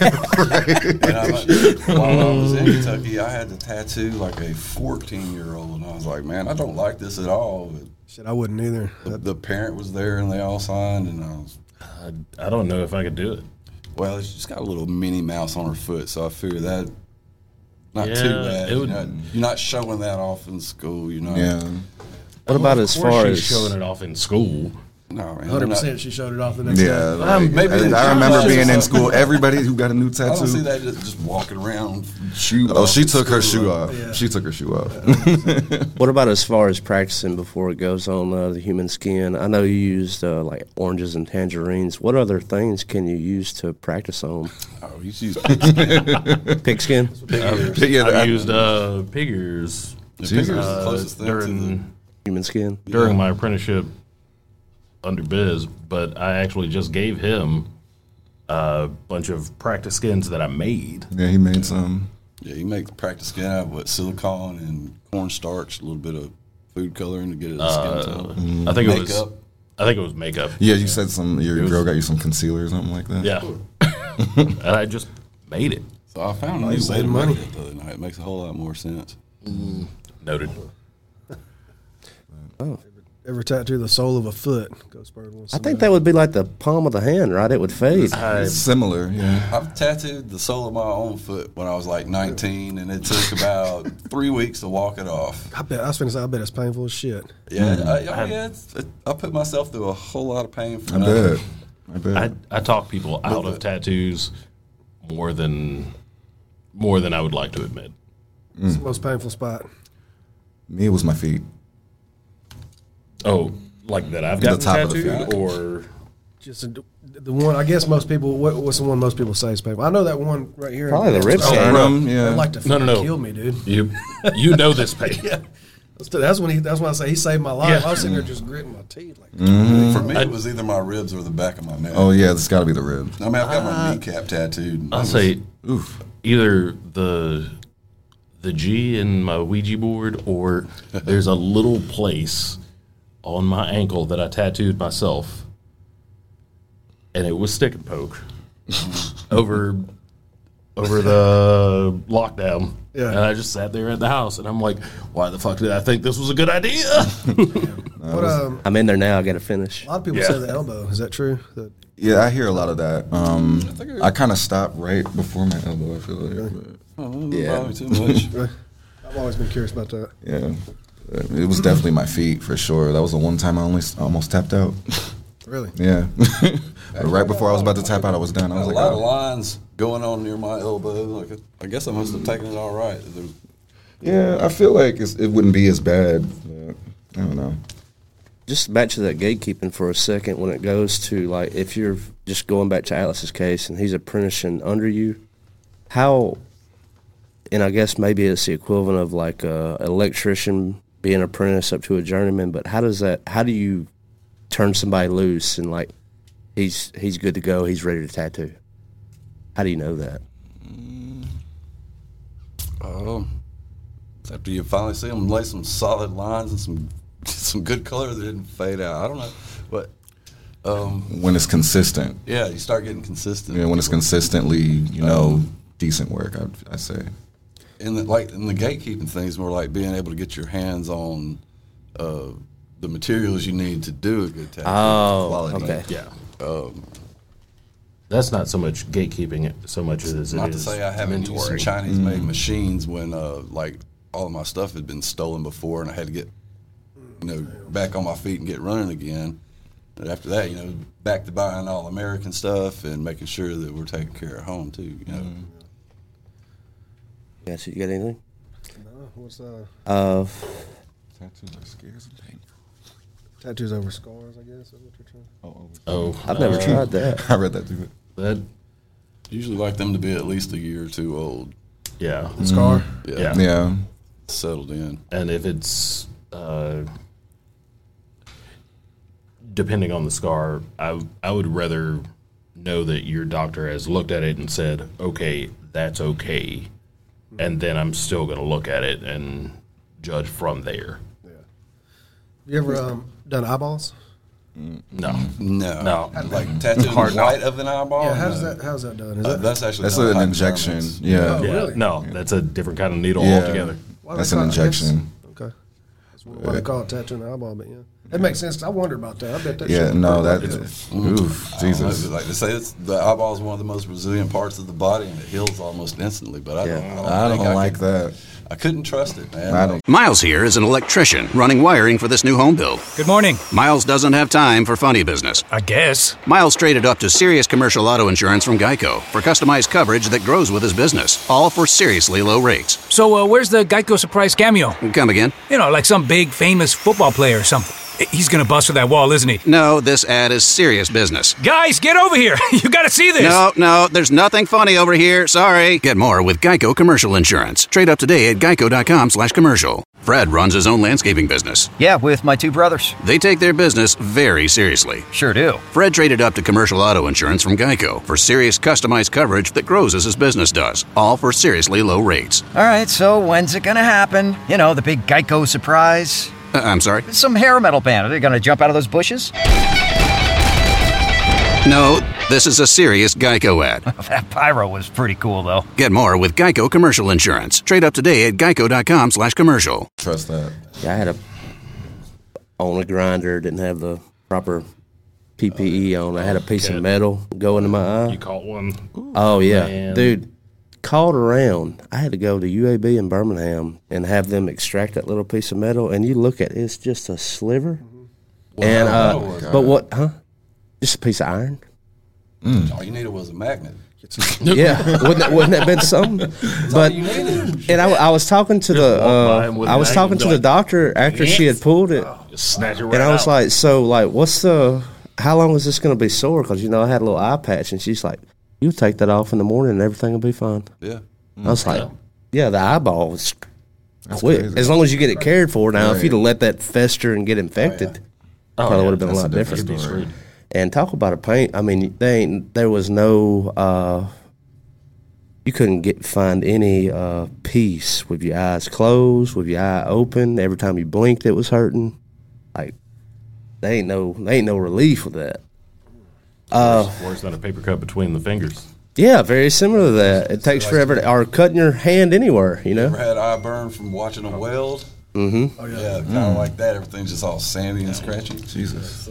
And I, while I was in Kentucky, I had to tattoo like a fourteen-year-old, and I was like, man, I don't like this at all. But Shit, I wouldn't either. the, the parent was there, and they all signed, and I was, I, I don't know if I could do it. well, she's just got a little Minnie Mouse on her foot, so I figured that not Yeah, too bad. it You're would- not, you're not showing that off in school, you know. yeah. What about as Of course far she's as showing it off in school. No, man. Hundred they're not- percent. She showed it off the next Yeah, day. like, Um, maybe I, in I remember college being or in something. school. Everybody who got a new I don't tattoo. see that just, just walking around shoe Oh, off she in took her school. shoe off. Yeah. She took her shoe off. what about as far as practicing before it goes on uh, the human skin? I know you used uh, like oranges and tangerines. What other things can you use to practice on? Oh, you use Pigskin? yeah, I I- used uh, pig ears the fingers is the uh, closest thing to the. during Human skin? during my apprenticeship under Biz, but I actually just gave him a bunch of practice skins that I made. Yeah, he made some. Yeah, you make the practice skin out of what silicone and cornstarch, a little bit of food coloring to get it a Uh, skin tone. I think it was. Makeup. I think it was makeup. Yeah, you said some. Your was- girl got you some concealer or something like that. Yeah, and I just made it. So I found a new way to make it the other night. It makes a whole lot more sense. Noted. Ever tattoo the sole of a foot? Ghost Bird wants I to think know. that would be like the palm of the hand, right? It would fade. I, Similar. Yeah. I've tattooed the sole of my own foot when I was like nineteen, and it took about three weeks to walk it off. I bet I was finna say I bet it's painful as shit. Yeah, I, oh, yeah it's, it, I put myself through a whole lot of pain for I nothing. bet. I bet. I I talk people out of tattoos more than more than I would like to admit. It's the most painful spot. Me, it was my feet. Oh, like that I've The gotten top of the tattooed, feet. or Just a, the one. I guess most people. What, what's the one most people say is painful? I know that one right here. Probably the rib Oh, cage. bro. Sternum, yeah. I'd like to No, no, fucking no. kill me, dude. you you know this pain. Yeah. That's, that's when he. That's when I say he saved my life. Yeah. I was sitting there just gritting my teeth. Like, For me, it was either my ribs or the back of my neck. Oh yeah, it's got to be the ribs. I mean, I've got my kneecap tattooed. I'll say either the the G in my Ouija board, or there's a little place on my ankle that I tattooed myself, and it was stick and poke over over the lockdown. Yeah. And I just sat there at the house, and I'm like, why the fuck did I think this was a good idea? what, um, I'm in there now. I got to finish. a lot of people Yeah. say the elbow. Is that true? That, Yeah, I hear a lot of that. Um, I kind of stopped right before my elbow. I feel like. But, Oh, Yeah. yeah. Too much. I've always been curious about that. yeah, it was definitely my feet for sure. That was the one time I only almost tapped out. Really? Yeah, but right before I was about to tap out, I was done. I was a like, lot of oh. lines going on near my elbow. Like, I guess I must have taken it all right. There's, Yeah, I feel like it's, it wouldn't be as bad. But I don't know. Just back to that gatekeeping for a second. When it goes to like, if you're just going back to Atlas's case and he's apprenticing under you, how and I guess maybe it's the equivalent of like a electrician being an apprentice up to a journeyman. But how does that? How do you turn somebody loose and like he's he's good to go? He's ready to tattoo. How do you know that? Um, after you finally see them lay some solid lines and some some good color that didn't fade out. I don't know, but um, when it's consistent. Yeah, you start getting consistent. Yeah, when it's consistently, you know, um, decent work. I I say. In the like in the gatekeeping things, more like being able to get your hands on uh, the materials you need to do a good tattoo. Oh, quality. okay. Yeah. Um, That's not so much gatekeeping it so much as it not is to say I haven't used some mentoring. Chinese-made machines when uh, like all of my stuff had been stolen before, and I had to get you know back on my feet and get running again. And after that, you know, back to buying all American stuff and making sure that we're taking care of home too. You know. Mm. Yes, you got anything? No, what's uh? Uh, tattoos are scares and painful. Tattoos over scars, I guess. Is what you're trying. Oh, Oh, I've never uh, tried that. I read that too. That, Usually like them to be at least a year or two old. yeah. The scar. Yeah. Yeah. Yeah. Settled in. And if it's uh, depending on the scar, I I would rather know that your doctor has looked at it and said, okay, that's okay, and then I'm still going to look at it and judge from there. Yeah. You ever um, done eyeballs? No, No. No. Like tattooing Hard the no. white of an eyeball? Yeah. How's No. that? How's that done? Is Uh, that that's actually That's done an by injection. hypodermics. Yeah. Oh, yeah, really? no, that's a different kind of needle Yeah. altogether. why That's they an call it- I guess- injection. Okay. That's why they call it tattooing the eyeball, but yeah, it makes sense. I wonder about that. I bet that. Yeah. shit- No, that. It's- Oof. Jesus. Like they say, it's, the eyeball is one of the most resilient parts of the body, and it heals almost instantly. But I don't, Yeah. I don't, I think don't I like could- that. I couldn't trust it, man. I don't. Miles here is an electrician running wiring for this new home build. Good morning. Miles doesn't have time for funny business. I guess. Miles traded up to Sirius Commercial Auto Insurance from Geico for customized coverage that grows with his business, all for seriously low rates. So, uh, where's the Geico surprise cameo? Come again? You know, like some big famous football player or something. He's gonna bust for that wall, isn't he? No, this ad is serious business. Guys, get over here. You gotta see this. No, no, there's nothing funny over here. Sorry. Get more with Geico Commercial Insurance. Trade up today at geico.com slash commercial. Fred runs his own landscaping business. Yeah, with my two brothers. They take their business very seriously. Sure do. Fred traded up to commercial auto insurance from Geico for serious customized coverage that grows as his business does, all for seriously low rates. All right, so when's it gonna happen? You know, the big Geico surprise. Uh, I'm sorry? Some hair metal band. Are they gonna jump out of those bushes? No, this is a serious Geico ad. That pyro was pretty cool, though. Get more with Geico Commercial Insurance. Trade up today at geico.com slash commercial. Trust that. Yeah, I had a on a grinder, didn't have the proper P P E on. I had a piece of metal go into my eye. You caught one. Oh yeah, Man. dude. Called around. I had to go to U A B in Birmingham and have them extract that little piece of metal. And you look at it, it's just a sliver. And uh, Wow. but what? Huh? Just a piece of iron. All you needed was a magnet. Yeah, wouldn't that, wouldn't that have been something? But and I, I was talking to the walk by uh, him with I an was iron talking and to be the like, doctor after she had pulled it, Just snatch it right and I was out. like, so like, what's the? How long is this going to be sore? Because you know I had a little eye patch, and she's like, you take that off in the morning, and everything will be fine. Yeah. I was like, yeah, the eyeball was That's quick. crazy. As long as you get it cared for. Now, if Right. you'd have let that fester and get infected, Oh, probably yeah, would have been a that's lot a different different. story. And talk about a pain. I mean, they ain't, there was no. Uh, you couldn't get find any uh, peace with your eyes closed, with your eye open. Every time you blinked, it was hurting. Like, they ain't no, they ain't no relief with that. Uh, Worse than a paper cut between the fingers. yeah, very similar to that. It takes forever to, or cutting your hand anywhere, you know. Ever had eye burn from watching them weld? Mm-hmm. Oh, yeah. Kind of like that. Everything's just all sandy and scratchy. Jesus.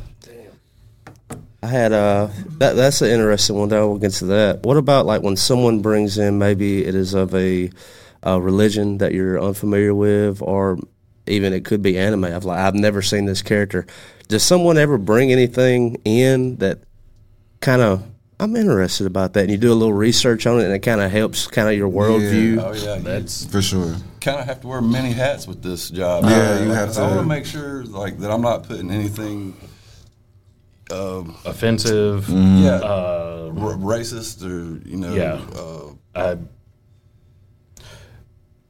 I had uh that that's an interesting one. I'll get to that. What about like when someone brings in maybe it is of a, a religion that you're unfamiliar with, or even it could be anime. I've like I've never seen this character. Does someone ever bring anything in that kind of I'm interested about that, and you do a little research on it, and it kind of helps kind of your worldview? Oh, yeah. That's For sure. Kind of have to wear many hats with this job. Yeah, you Like, have I want to- to make sure like that I'm not putting anything um, offensive. yeah, Uh, r- racist or, you know, Yeah. uh, I,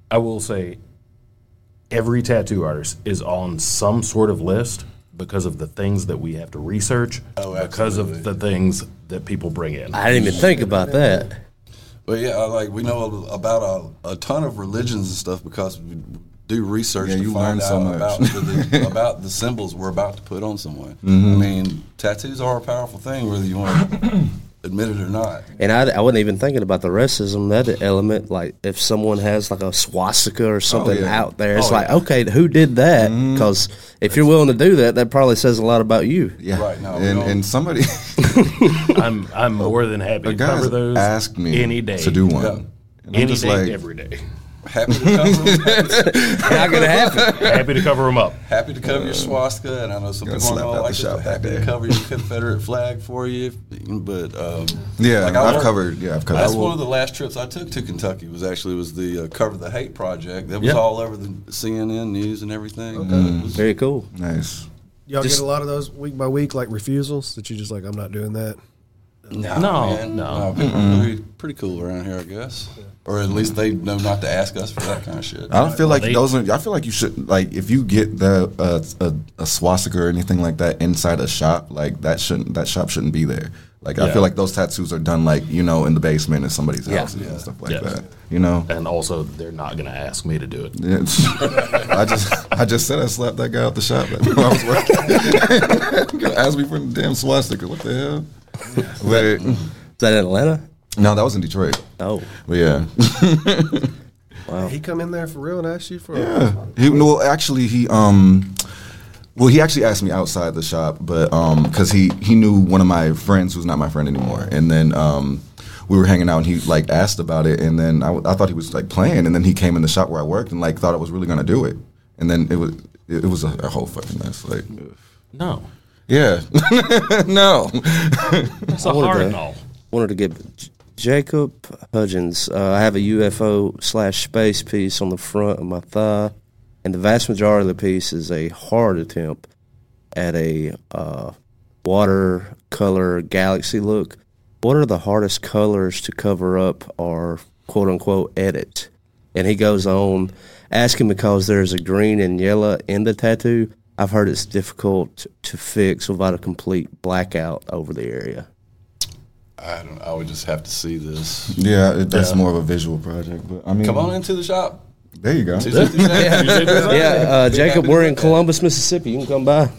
I will say every tattoo artist is on some sort of list because of the things that we have to research, Oh, because of absolutely. the things that people bring in. I didn't even think about that. But yeah, like we know about a, a ton of religions and stuff because we do research Yeah, to you find learn so out much. about the, about the symbols we're about to put on someone. Mhm. I mean, tattoos are a powerful thing, whether you want to admit it or not. And I, I wasn't even thinking about the racism, that element. Like, if someone has like a swastika or something yeah. out there, it's Oh, like, yeah. okay, who did that? Because if you're willing to do that, that probably says a lot about you. Yeah. Right, no, we and, don't- and somebody I'm I'm more than happy a to guy cover those asked me any day. to do one. Yeah. And I'm Any just day, like, every day. Happy to cover them. Not gonna happen. Happy to cover them up. Happy to cover your swastika, and I know some Got people slapped don't out like the it. shop But that happy day. to cover your Confederate flag for you, but um, yeah, like I I've work- covered. Yeah, I've covered. That's one of the last trips I took to Kentucky. Was actually was the uh, Cover the Hate project. That was Yeah. all over the C N N news and everything. Uh, it was- Very cool. Nice. Y'all Just- get a lot of those week by week, like refusals that you just like, I'm not doing that. No, No, man. no. people are pretty, pretty cool around here, I guess. Or at least they know not to ask us for that kind of shit. I don't feel like They- those are. I feel like you should like if you get the uh, a, a swastika or anything like that inside a shop, like that shouldn't that shop shouldn't be there. Like I Yeah. feel like those tattoos are done like you know in the basement of somebody's Yeah. house and stuff like Yeah. that. You know. And also, they're not going to ask me to do it. It's, I just I just said I slapped that guy out the shop that I was working. Gonna ask me for the damn swastika. What the hell? But, Is that in Atlanta? no, that was in Detroit. Oh, But yeah. wow. He come in there for real and ask you for Yeah. He, well, actually, he um, well, he actually asked me outside the shop, but um, because he he knew one of my friends who's not my friend anymore, and then um, we were hanging out, and he like asked about it, and then I, I thought he was like playing, and then he came in the shop where I worked, and like thought I was really gonna do it, and then it was it, it was a, a whole fucking mess. Like, No. yeah, no. It's a wanted hard to- no. Wanted to get J- Jacob Hudgens. Uh, I have a U F O slash space piece on the front of my thigh, and the vast majority of the piece is a hard attempt at a uh, watercolor galaxy look. What are the hardest colors to cover up or quote unquote edit? And he goes on asking because there's a green and yellow in the tattoo. I've heard it's difficult to fix without a complete blackout over the area. I don't. I would just have to see this. Yeah, it, that's Yeah. more of a visual project, but I mean, Come on into the shop. there you go. two sixty-seven. Yeah, uh, Be Jacob, happy to we're do in that. Columbus, Mississippi. You can come by.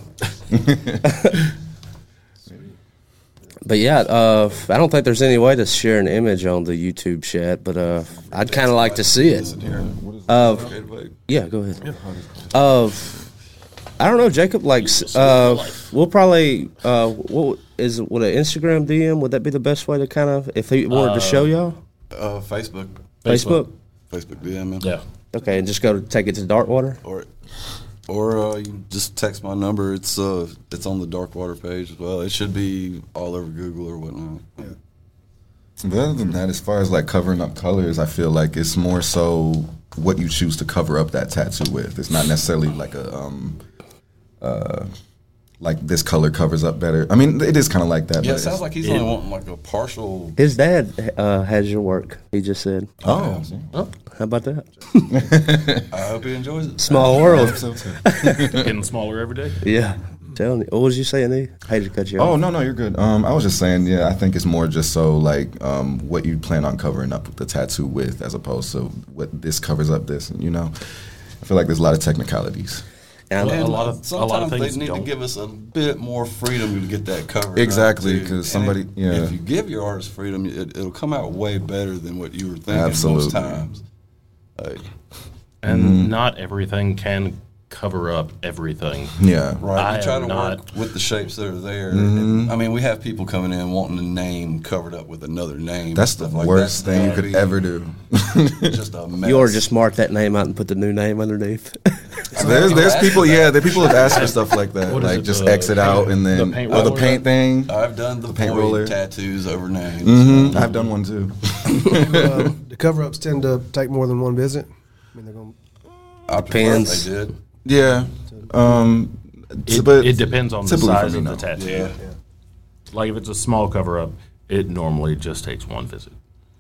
But yeah, uh, I don't think there's any way to share an image on the YouTube chat, but uh, I'd kind of like to see it. Listen here. Uh, Okay, wait. yeah, go ahead. Uh, I don't know, Jacob. Like, uh, we'll probably. Uh, what is would an Instagram D M? Would that be the best way to kind of if he wanted to show y'all Uh, Facebook. Facebook? Facebook D M. Yeah. Okay, and just go to take it to Darkwater. Or, or uh, you can just text my number. It's uh, it's on the Darkwater page as well. It should be all over Google or whatnot. But other than that, as far as like covering up colors, I feel like it's more so what you choose to cover up that tattoo with. It's not necessarily like a um, uh, like this color covers up better. I mean, it is kind of like that. Yeah, but it sounds it's- like he's it- only wanting like a partial. His dad uh, has your work. He just said. Oh, Oh, How about that? I hope he enjoys it. Small I world. hope so too. getting smaller every day. Yeah. Telling you. What was you saying, E? I hate to cut you Oh off. no, no, you're good. Um, I was just saying, yeah, I think it's more just so like um, what you plan on covering up the tattoo with, as opposed to what this covers up this. You know, I feel like there's a lot of technicalities. And a And lot uh, of- a sometimes lot of things they need don't. to give us a bit more freedom to get that covered. up, Exactly, too. 'cause And somebody- if, yeah. if you give your artist freedom, it, it'll come out way better than what you were thinking Absolutely. most times. Like, And Mm-hmm. not everything can cover up everything. Yeah, right, I we try am to not- work with the shapes that are there. Mm-hmm. And, I mean, we have people coming in wanting a name covered up with another name. that's the stuff like worst that. thing you That'd could be ever do. Just a mess. you ought to just mark that name out and put the new name underneath. There's there's people, yeah, there people have asked for stuff like that, What is like it, just the exit paint- out and then the paint or the roller? paint thing. I've done the, The paint void roller. tattoos over names. hmm I've done one too. uh, the cover ups tend to take more than one visit. I mean, they're going. I prefer if Depends. they did. Yeah, um, It, but it depends on the typically for size me, of the no. tattoo. Yeah. Like if it's a small cover up, it normally just takes one visit.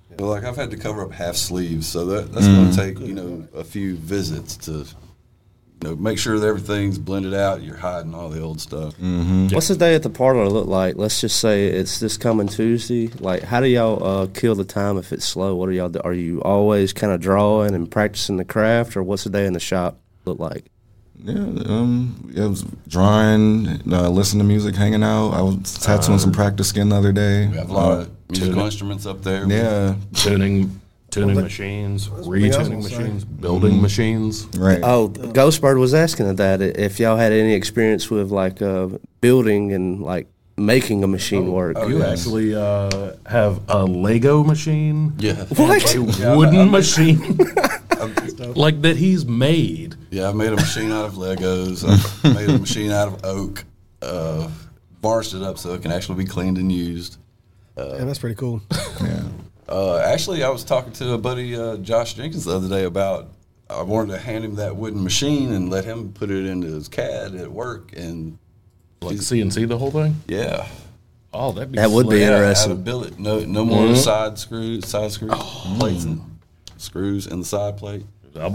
Well, like I've had to cover up half sleeves, so that that's Mm. going to take you know a few visits to you know make sure that everything's blended out. You're hiding all the old stuff. Mm-hmm. What's the day at the parlor look like? Let's just say it's this coming Tuesday. Like, how do y'all uh, kill the time if it's slow? What are y'all? Do? Are you always kind of drawing and practicing the craft, or what's the day in the shop look like? Yeah, um, yeah, I was drawing, uh, listening to music, hanging out. I was tattooing Uh, some practice skin the other day. We have a lot Uh, of musical tuning- instruments up there. Yeah, tuning, tuning Well, that- machines, that's what I was retuning gonna say. machines, building Mhm. machines. right. Oh, Ghostbird was asking that if y'all had any experience with like uh, building and like making a machine work. oh, You yes. actually uh, have a Lego machine, Yeah. What? a Yeah, wooden I- I- machine, like that he's made. Yeah, I made a machine out of Legos. I made a machine out of oak. Uh, varnished it up so it can actually be cleaned and used. Yeah, that's pretty cool. Yeah. Uh, actually, I was talking to a buddy, uh, Josh Jenkins, the other day about I wanted to hand him that wooden machine and let him put it into his C A D at work. And Like C N C the whole thing. yeah, Oh, that'd be That would be slick. yeah, interesting. how to build it. No, no more Mhm. side screws, side screws, plates and screws in the side plate. I'm-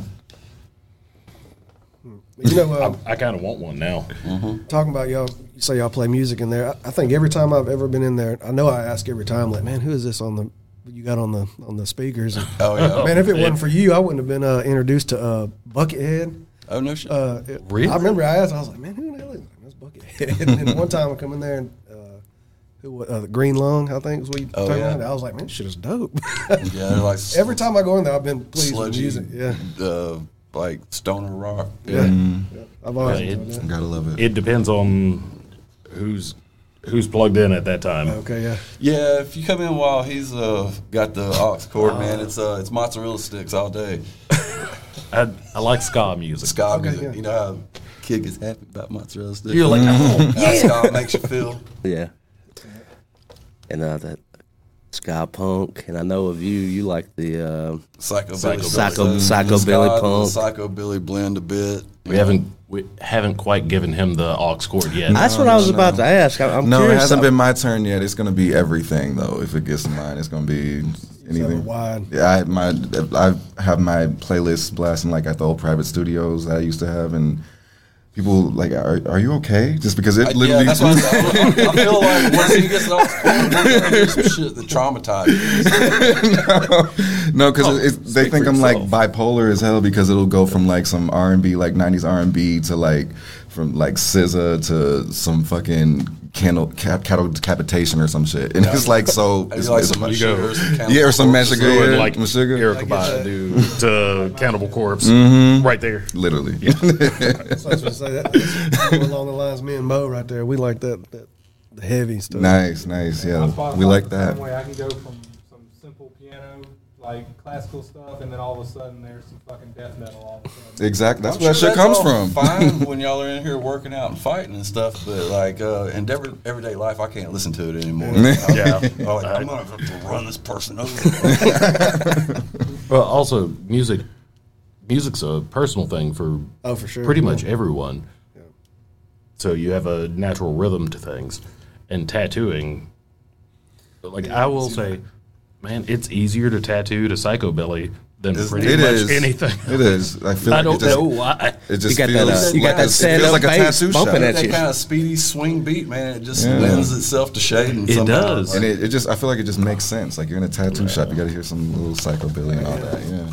You know, uh, I, I kind of want one now. talking about y'all, you say y'all play music in there. I, I think every time I've ever been in there, I know I ask every time, like, man, who is this on the you got on the on the speakers? And, Oh yeah, man, if it wasn't for you, I wouldn't have been uh, introduced to uh, Buckethead. oh no shit. Uh, it- Really? I remember I asked, I was like, man, who the hell is that? That's Buckethead. and then one time I come in there and uh, who wa- uh, the Green Lung, I think is what you Oh, talking yeah. about. I was like, man, this shit is dope. yeah, they're like Every time I go in there, I've been pleased with sludgy, music. Yeah, uh, like stoner rock. yeah. yeah. I've always Yeah, enjoyed it- that. Gotta love it. It depends on who's who's plugged in at that time. Okay, yeah. Yeah, if you come in while he's uh, got the aux cord, man, it's uh, it's mozzarella sticks all day. I, I like ska music. Ska Okay, music. yeah. You know how kid gets happy about mozzarella sticks. You're like, oh, How ska makes you feel. Yeah. And uh, that ska punk, and I know of you, you like the uh, Psychobilly, Psycho- stuff. psychobilly The ska, punk. the psychobilly blend a bit. we haven't we haven't quite given him the aux cord yet. That's what I was about to ask. I, I'm no, curious. it hasn't been my turn yet. It's gonna be everything though. If it gets to mine, it's gonna be anything. wide. Yeah, I my I have my playlist blasting like at the old private studios that I used to have, and people like, are, are you okay? Just because it I, literally. yeah, that's what I, I, I feel like once he gets it off the cord, we're gonna do some shit that traumatizes. no, because Oh, they speak think for I'm like yourself. bipolar as hell because it'll go from like some R and B, like nineties R and B, to like from like S Z A to some fucking candle ca- cattle decapitation or some shit, and it's like so. Maybe It's, like it's some funny. Meshuggah or some Yeah, or some Cannibal Corpse. Meshuggah, Doing yeah, like Meshuggah. Erica Badu to Cannibal Corpse, Mhm. right there. Literally. So I was gonna say that that's more along the lines me and Mo right there. We like that, that the heavy stuff. Nice, nice. My Yeah, Spotify we like is the that. same way. I can go from some simple piano, like classical stuff, and then all of a sudden there's some fucking death metal all of a sudden. Exactly. That's I'm where that sure shit comes all from. Fine when y'all are in here working out and fighting and stuff, but like uh, in every, everyday life, I can't listen to it anymore. Yeah. I'm, like, I'm gonna have to run this person over. Well, also music. Music's a personal thing for Oh, for sure. pretty much everyone. So you have a natural rhythm to things, and tattooing. Like I will say, man, it's easier to tattoo to psychobilly than Isn't pretty It much is anything. It is. I feel I like don't it just, know why. It just You got that, feels uh, you got like that a- it stand feels up like a bass tattoo bumping shop. at That you. kind of speedy swing beat, man, it just Yeah. lends itself to shading. It somehow. does. And it, it just, I feel like it just makes sense. Like you're in a tattoo shop, you got to hear some little psychobilly and all that. Yeah.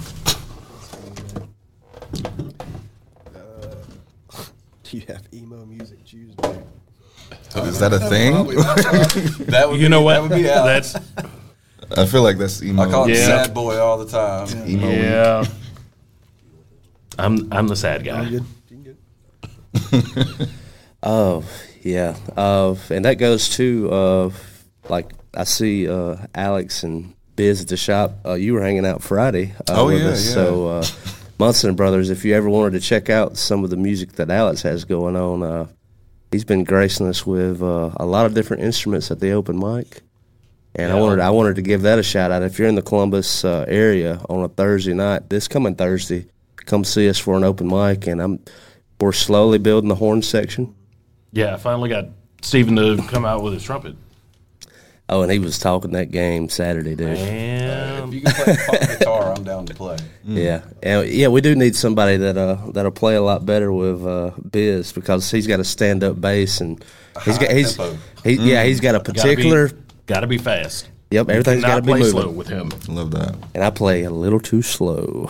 Do you have emo music Tuesday? Is that a thing? That would You be, know what? That would be Alex. That's I feel like that's emo. I call him Yeah. sad boy all the time. emo week. yeah. I'm I'm the sad guy. You good? You good? Oh, yeah. Uh, and that goes to, uh, like, I see uh, Alex and Biz at the shop. Uh, you were hanging out Friday uh, Oh, with yeah, us. yeah. So, uh, Munson Brothers, if you ever wanted to check out some of the music that Alex has going on, uh, he's been gracing us with uh, a lot of different instruments at the open mic. And I Yeah. wanted I wanted to give that a shout out. If you're in the Columbus uh, area on a Thursday night, this coming Thursday, come see us for an open mic. And I'm we're slowly building the horn section. Yeah, I finally got Steven to come out with his trumpet. Oh, and he was talking that game Saturday, dude. Uh, if you can play pop guitar, I'm down to play. Yeah, and yeah, we do need somebody that uh that'll play a lot better with uh, Biz because he's got a stand up bass and he's got he's he, yeah he's got a particular got to be fast. Yep, everything's got to be play moving. slow with him. Love that. And I play a little too slow.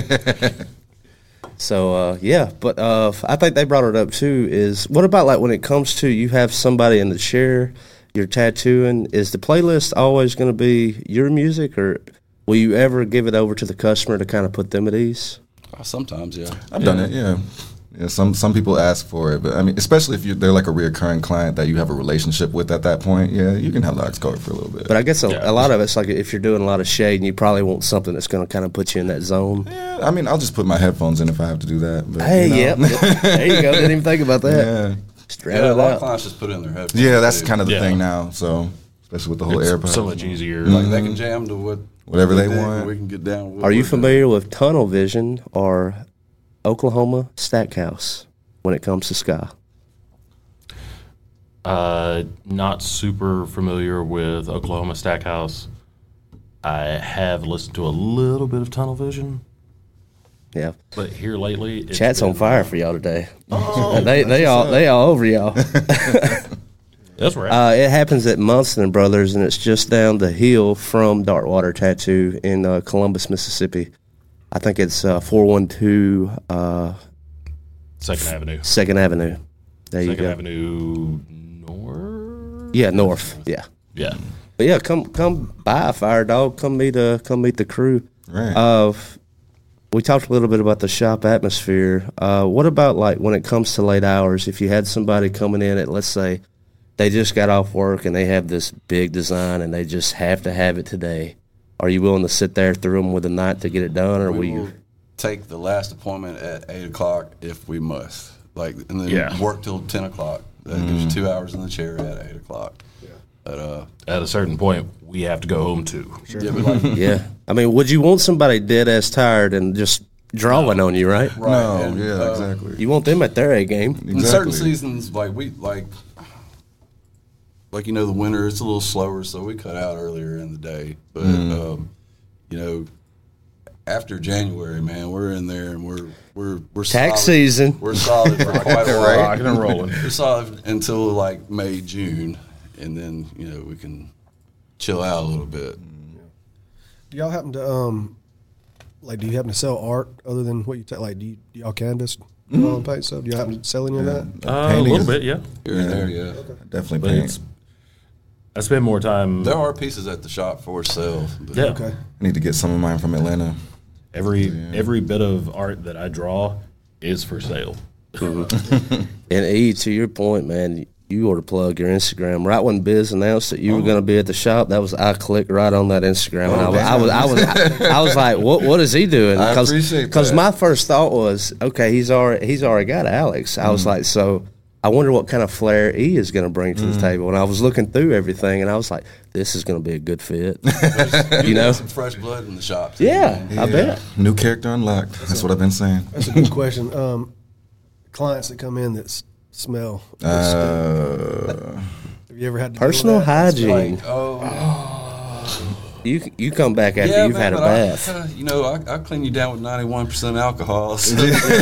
So uh, yeah, but uh, I think they brought it up too. Is what about like when it comes to you have somebody in the chair, you're tattooing? Is the playlist always going to be your music, or will you ever give it over to the customer to kind of put them at ease? Uh, sometimes, yeah. I've yeah. done it, yeah. Yeah, some some people ask for it, but I mean, especially if you're, they're like a reoccurring client that you have a relationship with at that point, yeah, you can have the aux cord for a little bit. But I guess a, yeah. a lot of it's like if you're doing a lot of shading, you probably want something that's going to kind of put you in that zone. Yeah, I mean, I'll just put my headphones in if I have to do that. But, Hey, you know. yep, yep. There you go. Didn't even think about that. Yeah, just yeah a lot of clients just put in their headphones. Yeah, that's kind of the Yeah. thing now. So, especially with the whole It's AirPods, so much easier. Like they can jam to what Whatever what they dig, want. We can get down. With Are you what familiar with Tunnel Vision or Oklahoma Stackhouse when it comes to ska? Uh, not super familiar with Oklahoma Stackhouse. I have listened to a little bit of Tunnel Vision. Yeah, but here lately, it's Chat's been, on fire for y'all today. Oh, they they all they all over y'all. That's right. Uh, it happens at Munson and Brothers, and it's just down the hill from Darkwater Tattoo in uh, Columbus, Mississippi. I think it's uh, four one two uh, Second Avenue. Second Avenue. There you Second go. Avenue North. Yeah, north. Yeah. Yeah. But yeah, come come by, Fire Dog. Come meet uh come meet the crew. Right. Uh, we talked a little bit about the shop atmosphere. Uh, what about like when it comes to late hours? If you had somebody coming in at, let's say, they just got off work and they have this big design and they just have to have it today, are you willing to sit there through them with a night to get it done, or we will will you take the last appointment at eight o'clock if we must, like, and then Yeah. work till ten o'clock. That gives you two hours in the chair at eight o'clock. Yeah. But uh, At a certain point, we have to go home too. yeah, but like, yeah. I mean, would you want somebody dead ass tired and just drawing on you, right? right, No, and, yeah, uh, exactly. You want them at their A game. In certain seasons, like we like, like you know, the winter it's a little slower, so we cut out earlier in the day. But um, you know, after January, man, we're in there and we're we're we're Tax solid. season. We're solid for quite a while, Rocking and rolling. We're solid until like May, June, and then you know we can chill out a little bit. Do y'all happen to um, like? Do you happen to sell art other than what you take? Like, do, you, do y'all canvas, draw and paint stuff? Do y'all happen to sell any of that? Uh, a Painting little is- bit, yeah. Here and there, yeah. Definitely But paint. it's, I spend more time. There are pieces at the shop for sale. But Yeah. Okay. I need to get some of mine from Atlanta. Every every bit of art that I draw is for sale. And E, to your point, man, you ought to plug your Instagram. Right when Biz announced that you were going to be at the shop, that was I clicked right on that Instagram, and I was, I was, I was, I, I was like, what, what is he doing? I appreciate Because that. my first thought was, okay, he's already, he's already got Alex. I was like, so I wonder what kind of flair E is going to bring to the table. And I was looking through everything, and I was like, this is going to be a good fit. you know? some fresh blood in the shop. Too, Yeah, man. I bet. New character unlocked. That's what I've been saying. That's a good question. Um, clients that come in that s- smell. Uh, Have you ever had to Personal deal with that? hygiene. Like, oh, You you come back after yeah, you've man, had a but I- bath. uh, you know, I, I clean you down with ninety-one percent alcohol. So.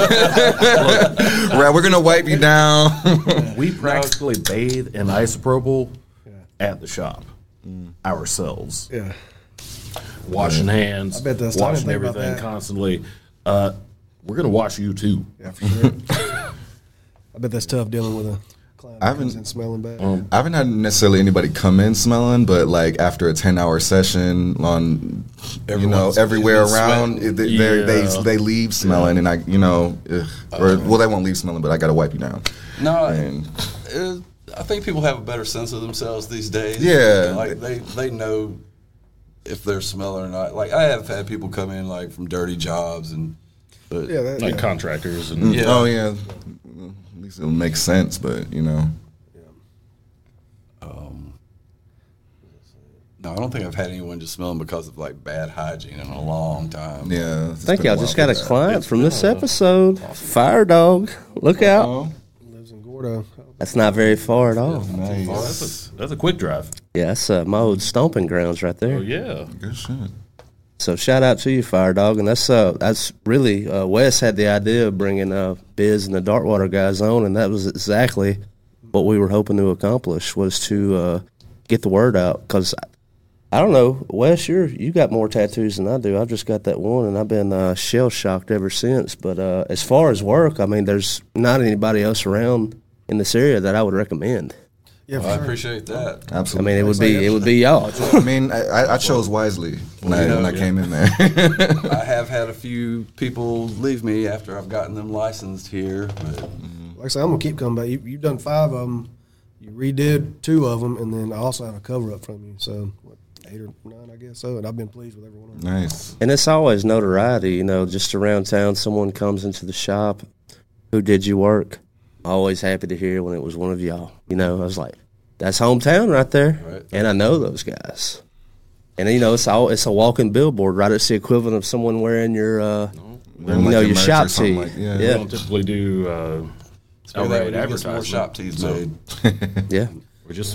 right, we're gonna wipe you down. We practically bathe in isopropyl at the shop ourselves. Yeah. Washing hands, I bet that's- I didn't washing think about everything that. constantly. Uh, we're gonna wash you too. Yeah, for sure. I bet that's tough dealing with a client I that haven't- comes in smelling bad. I haven't had necessarily anybody come in smelling, but like after a ten hour session on, you know, Everyone's everywhere been around, sweating. it- they, they're- they Yeah. they leave smelling, and I, you know, ugh, or well, they won't leave smelling, but I got to wipe you down. No, And- uh, I think people have a better sense of themselves these days. Yeah. like they they know if they're smelling or not. Like I have had people come in like from dirty jobs and. But, Yeah, that, Like yeah. contractors and Yeah. Oh yeah, at least it'll make sense, but you know, Um, no, I don't think I've had anyone just smelling because of like bad hygiene in a long time. yeah. I think y'all just got a client from this episode. Fire Dog. Look out. Lives in Florida. That's not very far at all. Nice. Oh, that's a, that's a quick drive. Yeah, that's uh, my old stomping grounds right there. Oh, yeah. Good shit. So shout out to you, Fire Dog, and that's uh that's really uh, Wes had the idea of bringing uh, Biz and the Dartwater guys on, and that was exactly what we were hoping to accomplish was to uh, get the word out. Because I, I don't know, Wes, you're you got more tattoos than I do. I've just got that one, and I've been uh, shell shocked ever since. But uh, as far as work, I mean, there's not anybody else around in this area that I would recommend. Yeah, well, I appreciate that. Absolutely. I mean, it would be it would be y'all. I mean, I, I chose wisely when, Well, I, you know, when I yeah. came in there. I have had a few people leave me after I've gotten them licensed here. But Like I said, I'm gonna keep coming back. You, you've done five of them. You redid two of them, and then I also have a cover up from you. So what, eight or nine, I guess. So, and I've been pleased with every one of them. Nice. And it's always notoriety, you know, just around town, someone comes into the shop, who did you work? Always happy to hear when it was one of y'all. You know, I was like, that's hometown right there. Right. And I know those guys. And, you know, it's all it's a walking billboard, right? It's the equivalent of someone wearing your, uh, Wearing you like know, your your merch shop or something tee. like- yeah. We yeah. don't typically do uh, so that outright we get some more advertising. shop tees So made. Yeah. We're just,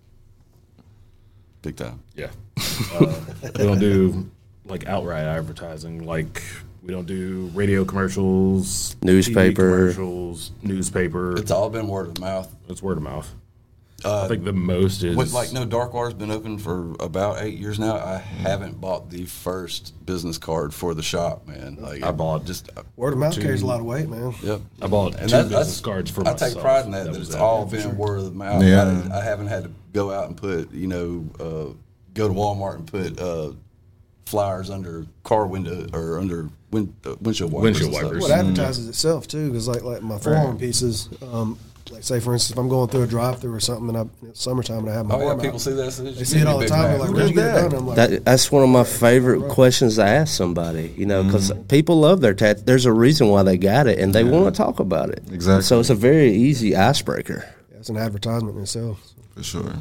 Big time. yeah. Uh, we don't do like outright advertising. Like we don't do radio commercials, Newspaper. T V commercials, newspaper. It's all been word of mouth. It's word of mouth. Uh, I think the most is With, like, no, Darkwater's been open for about eight years now. I haven't bought the first business card for the shop, man. Like I bought just uh, Word of mouth two- carries a lot of weight, man. Yep. I bought And two that- business that's- cards for I myself. take pride in that. That, was it's it. all Yeah, for been sure. word of mouth. Yeah. I, I haven't had to go out and put, you know, uh, go to Walmart and put uh, flyers under car window or under win, uh, windshield wipers. Windshield and stuff. wipers. Well, it advertises itself too, because like like my forearm pieces, um, like say for instance, if I'm going through a drive-through or something, and I, it's summertime and I have my Oh yeah, arm people out, see that. So they see it all the time. They're like, "Where'd you get it done?" I'm like, That, that's one of my favorite questions to ask somebody, you know, because people love their tat. There's a reason why they got it, and they want to talk about it. Exactly. So it's a very easy icebreaker. yeah, it's an advertisement in itself. For sure.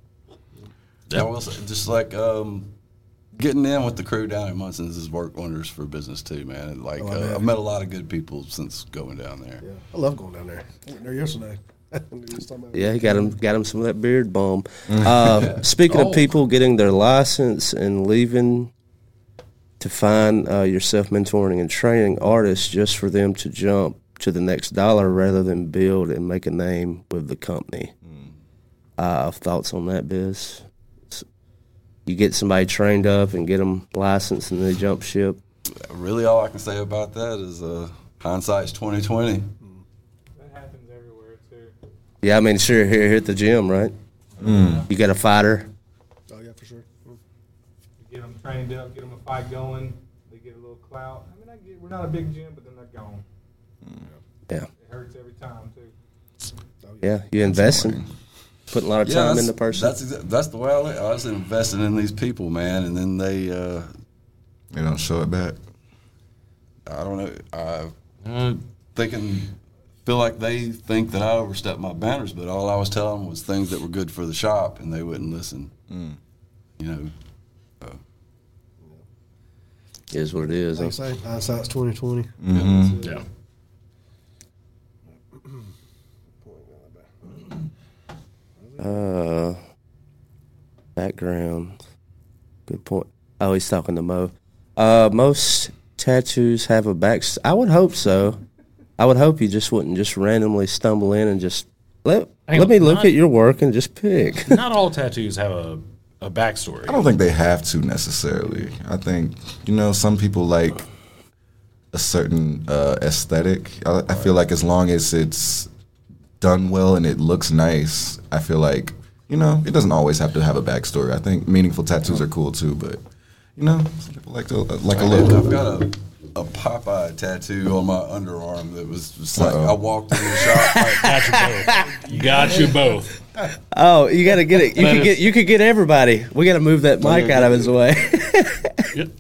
Yeah, well, just like um, getting in with the crew down at Munson's has worked wonders for business too, man. And like Oh, I uh, bet. I've met a lot of good people since going down there. Yeah, I love going down there. I went there yesterday. Just talking about- Yeah, he got him got him some of that beard balm. Uh, speaking Oh. of people getting their license and leaving to find uh, yourself mentoring and training artists just for them to jump to the next dollar rather than build and make a name with the company. Uh, thoughts on that, Biz? You get somebody trained up and get them licensed and they jump ship. Really, all I can say about that is uh, hindsight's twenty twenty. That happens everywhere too. Yeah, I mean, sure, here, here at the gym, right? You got a fighter. Oh yeah, for sure. You get them trained up, get them a fight going. They get a little clout. I mean, I get we're not a big gym, but then they're gone. Yeah, It hurts every time too. yeah, you investing, putting a lot of time that's, in the person. That's exa- that's the way I live. I was investing in these people, man, and then they, uh, They don't show it back. I don't know, I uh, thinking, feel like they think that I overstepped my boundaries, but all I was telling them was things that were good for the shop, and they wouldn't listen. You know. Uh, Is what it is. Like I say, hindsight's twenty twenty. Mm-hmm. Yeah. Uh, background. Good point. Oh, he's talking to Mo. Uh, most tattoos have a back. I would hope so. I would hope you just wouldn't just randomly stumble in and just let Hang let on, me look not- at your work and just pick. Not all tattoos have a, a backstory. I don't think they have to necessarily. I think, you know, some people like a certain uh, aesthetic. I, I feel like as long as it's done well and it looks nice, I feel like, you know, it doesn't always have to have a backstory. I think meaningful tattoos are cool too, but, you know, some people like to like a I've little. got a, a Popeye tattoo on my underarm that was just like, Uh-oh. I walked in the shop. Like, Got you both. You got you both. Oh, you got to get it. You That could is- get you could get everybody. We got to move that mic out of his way. Yep.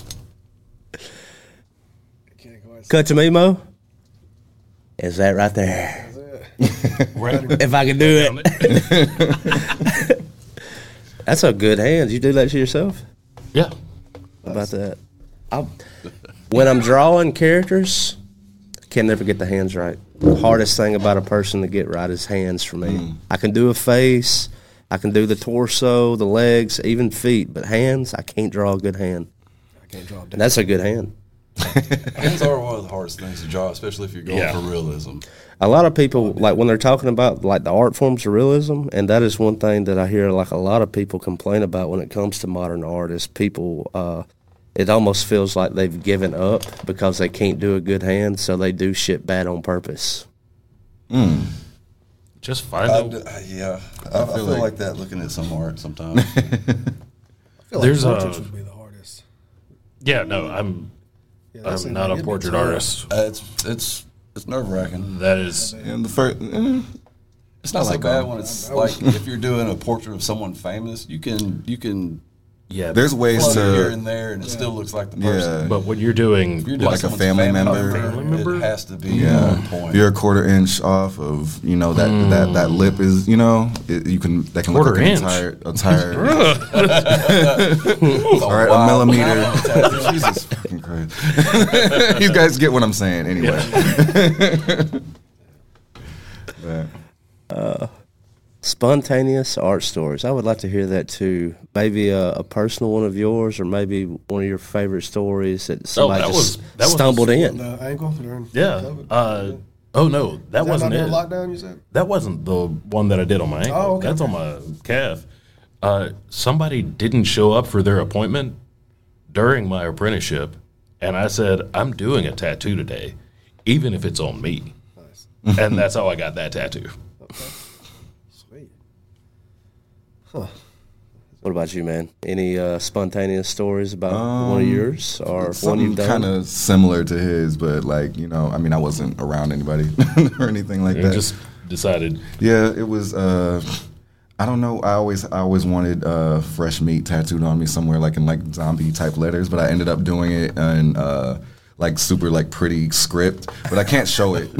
Cut to me, Mo. Is that right there? Right. If I can do it. That's a good hand. You do that to yourself? Yeah. How about that? I'll, when I'm drawing characters, can never get the hands right. The hardest thing about a person to get right is hands for me. Mm. I can do a face, I can do the torso, the legs, even feet, but hands, I can't draw a good hand. I can't draw a and that's a good hand. Hands are one of the hardest things to draw, especially if you're going yeah. for realism. A lot of people, like when they're talking about like the art forms of realism, and that is one thing that I hear like a lot of people complain about when it comes to modern art is people, uh, it almost feels like they've given up because they can't do a good hand, so they do shit bad on purpose. Mm. Just find I out. d- yeah, I, I feel, I feel like, like that looking at some art sometimes. I feel There's like portraits a, would be the hardest. Yeah, no, I'm Yeah, I'm not a portrait artist. Uh, it's it's it's nerve wracking. That is, and the first. Eh, it's not so like bad um, when it's like if you're doing a portrait of someone famous, you can you can. Yeah, there's ways to here and there, and it yeah. still looks like the person. Yeah. But when you're doing, if you're doing like a family member, family member, it has to be yeah. on point. You're a quarter inch off of, you know, that mm. that, that lip is, you know, it, you can that can quarter look like inch. an entire, entire all right, a millimeter. Jesus fucking Christ! You guys get what I'm saying, anyway. Yeah. uh, Spontaneous art stories. I would like to hear that too. Maybe a, a personal one of yours, or maybe one of your favorite stories that somebody oh, that just was, that stumbled was in. The ankle during yeah. COVID. Uh, oh no, that, that wasn't it. Lockdown, you said? That wasn't the one that I did on my ankle. Oh, okay. That's on my calf. Uh, somebody didn't show up for their appointment during my apprenticeship, and I said, "I'm doing a tattoo today, even if it's on me." Nice. And that's how I got that tattoo. Okay. Huh. What about you, man? Any uh, spontaneous stories about um, one of yours or one you've done? Kind of similar to his, but like, you know, I mean, I wasn't around anybody or anything like you that. Just decided. Yeah, it was. Uh, I don't know. I always, I always wanted uh, fresh meat tattooed on me somewhere, like in like zombie type letters, but I ended up doing it in uh, like super like pretty script, but I can't show it.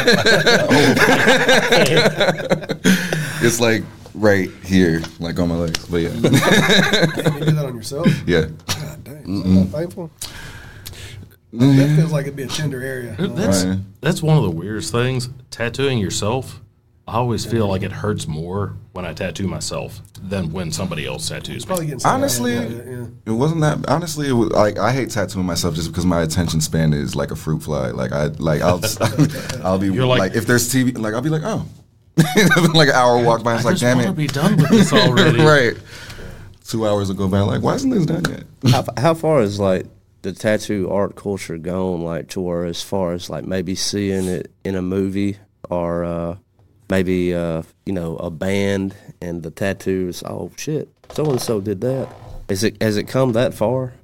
It's like. Right here, like on my legs, but yeah. Damn, you did that on yourself? Yeah. God dang, is that painful? That feels like it'd be a tender area. That's, right. that's one of the weirdest things. Tattooing yourself, I always feel like it hurts more when I tattoo myself than when somebody else tattoos me. Honestly, yeah, yeah, yeah. it wasn't that. Honestly, it was like I hate tattooing myself just because my attention span is like a fruit fly. Like I, like I'll, I'll be You're like, like, if there's T V, like I'll be like, oh. Like an hour walk by, it's I like, just damn want it. to be done with this already. Right. Two hours will go by, like, why isn't this done yet? How, how far is like the tattoo art culture gone? Like to where, as far as like maybe seeing it in a movie or uh, maybe uh, you know a band and the tattoos. Oh shit, so and so did that. Is it has it come that far?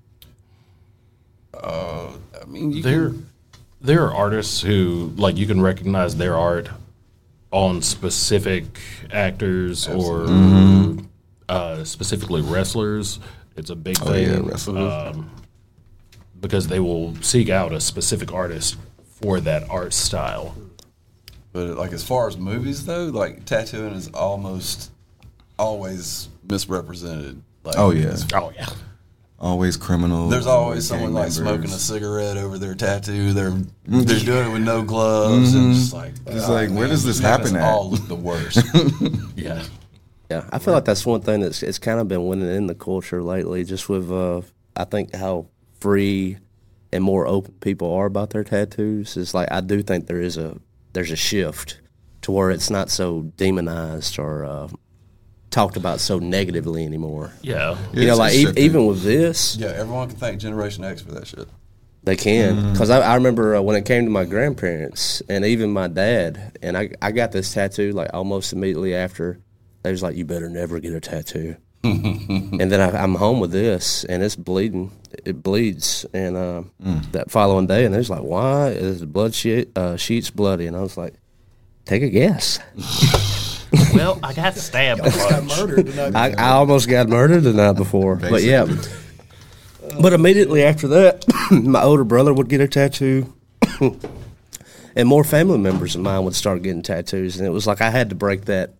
Uh, I mean, you there, can, there are artists who like you can recognize their art on specific actors or mm-hmm. uh, specifically wrestlers. It's a big oh, thing yeah, wrestlers. um, because they will seek out a specific artist for that art style. But like as far as movies though, like tattooing is almost always misrepresented. Like, oh yeah. Oh yeah. Always criminals. There's always someone like members. smoking a cigarette over their tattoo. They're they're doing it with no gloves, mm-hmm. and just like it's oh, like man, where does this happen happen at? All look the worst. Yeah, yeah. I feel like that's one thing that's it's kind of been winning in the culture lately. Just with uh, I think how free and more open people are about their tattoos. Is like I do think there is a there's a shift to where it's not so demonized or uh, talked about so negatively anymore. Yeah. You know, like e- even with this. Yeah, everyone can thank Generation X for that shit. They can. Because mm. I, I remember uh, when it came to my grandparents and even my dad, and I, I got this tattoo like almost immediately after. They was like, you better never get a tattoo. And then I, I'm home with this, and it's bleeding. It bleeds. And uh, mm. that following day, and they was like, why is the blood sheet, uh, sheets bloody? And I was like, take a guess. Well, I got stabbed. I got murdered the night I, I almost got murdered the night before. But yeah. But immediately after that, my older brother would get a tattoo. And more family members of mine would start getting tattoos. And it was like I had to break that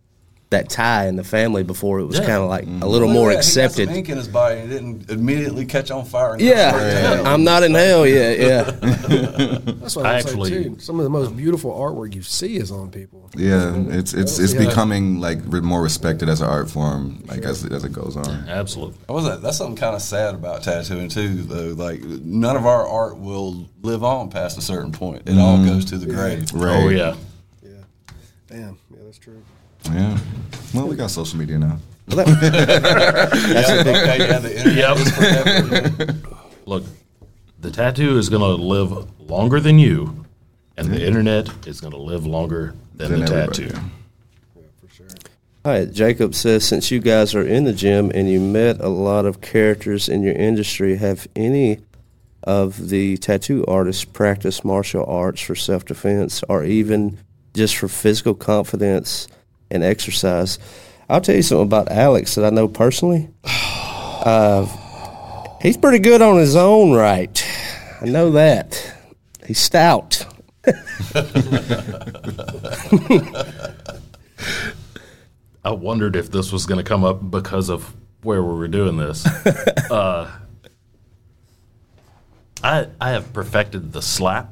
that tie in the family before it was Yeah. kind of like Mm-hmm. a little Look at more that. accepted. He got some ink in his body and it didn't immediately catch on fire. And Yeah, go straight to hell. I'm not in hell yet. Yeah, That's what I I actually- say too. Some of the most beautiful artwork you see is on people. Yeah, it's it's it's Yeah. becoming like re- more respected as an art form, like as as it goes on. Absolutely. What was that? That's something kind of sad about tattooing too, though. Like none of our art will live on past a certain point. It all Mhm. goes to the grave. Right. Oh yeah. Damn, yeah, that's true. Yeah. Well, we got social media now. That's Yeah, a big, okay, yeah, the internet Yep. is forever. Look, the tattoo is going to live longer than you, and the internet is going to live longer than Than the everybody. tattoo. all right, Jacob says, since you guys are in the gym and you met a lot of characters in your industry, have any of the tattoo artists practiced martial arts for self-defense or even just for physical confidence and exercise? I'll tell you something about Alex that I know personally. Uh, he's pretty good on his own right. I know that. He's stout. I wondered if this was going to come up because of where we were doing this. uh, I I have perfected the slap.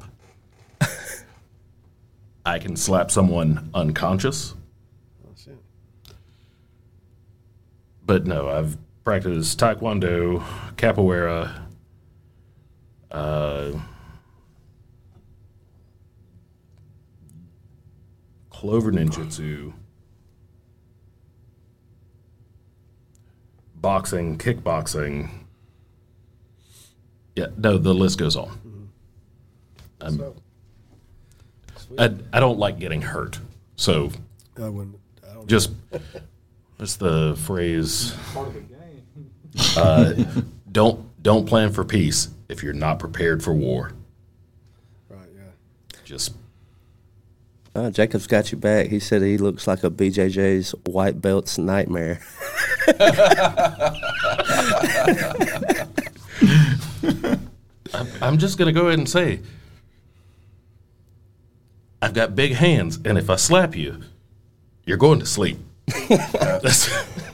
I can slap someone unconscious. But no, I've practiced Taekwondo, Capoeira, uh, Clover Ninjutsu, boxing, kickboxing. Yeah, no, the list goes on. I'm, I, I don't like getting hurt, so I wouldn't. I don't just what's the phrase? Part of the game. Uh, don't don't plan for peace if you're not prepared for war. Right. Yeah. Just Uh, Jacob's got you back. He said he looks like a B J J's white belt's nightmare. I'm, I'm just gonna go ahead and say I've got big hands, and if I slap you, you're going to sleep. That's-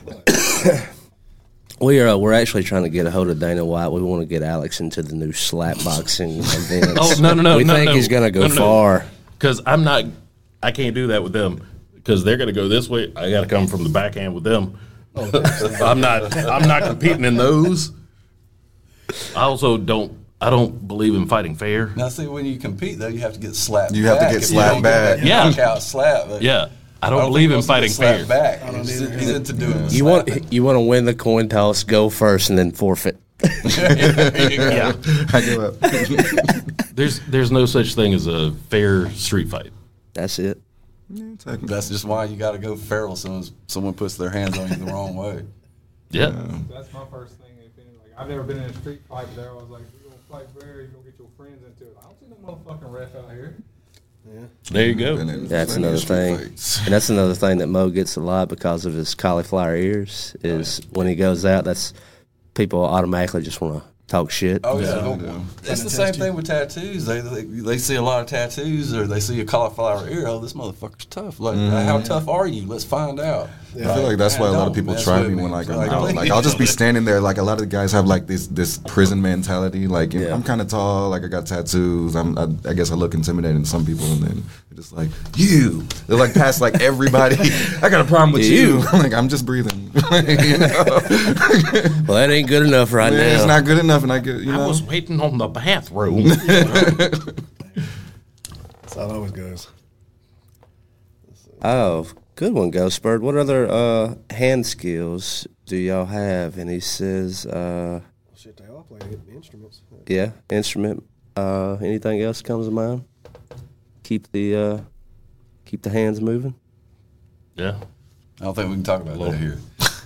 We are. Uh, we're actually trying to get a hold of Dana White. We want to get Alex into the new slap boxing events. oh no no no! We no, think no, he's going to go no, no. far. Because I'm not, I can't do that with them. Because they're gonna go this way. I got to come from the backhand with them. I'm not. I'm not competing in those. I also don't. I don't believe in fighting fair. Now, see, when you compete, though, you have to get slapped You have to back. get If slapped you don't back. Get that Yeah. knockout slap. But Yeah, I don't, think believe he in wants to get fighting slapped fair. Back. He's, he's into doing the You slap. want you want to win the coin toss, go first, and then forfeit. Yeah, I give up. there's there's no such thing as a fair street fight. That's it. That's just why you got to go feral as soon as someone puts their hands on you the wrong way. Yeah. That's my first thing. If any, like, I've never been in a street fight, but there I was like, you're going to fight fair, you're going to get your friends into it. I don't see no motherfucking ref out here. Yeah. There you go. Been in That's plenty of another street thing, fights. and that's another thing that Mo gets a lot because of his cauliflower ears. Is when he goes out, that's people automatically just want to talk shit. Oh yeah, Yeah, Well, I do. it's the same thing with tattoos. They, they they see a lot of tattoos, or they see a cauliflower ear. Oh, this motherfucker's tough. Like, how tough are you? Let's find out. I feel like that's why a lot of people try me when like I'm out. Like I'll just be standing there. Like a lot of the guys have like this this prison mentality. Like you know, Yeah. I'm kind of tall. Like I got tattoos. I'm I, I guess I look intimidating to some people, and then they're just like you. They're like past like everybody. I got a problem with you. Like I'm just breathing. You know? Well, that ain't good enough right Yeah, now. it's not good enough, and I get you I know. was waiting on the bathroom. That's how it always goes. Oh, good one, Ghost Bird. What other uh, hand skills do y'all have? And he says, uh, Shit, they all play instruments. yeah, instrument. Uh, anything else comes to mind? Keep the uh, keep the hands moving. Yeah. I don't think we can talk about that here.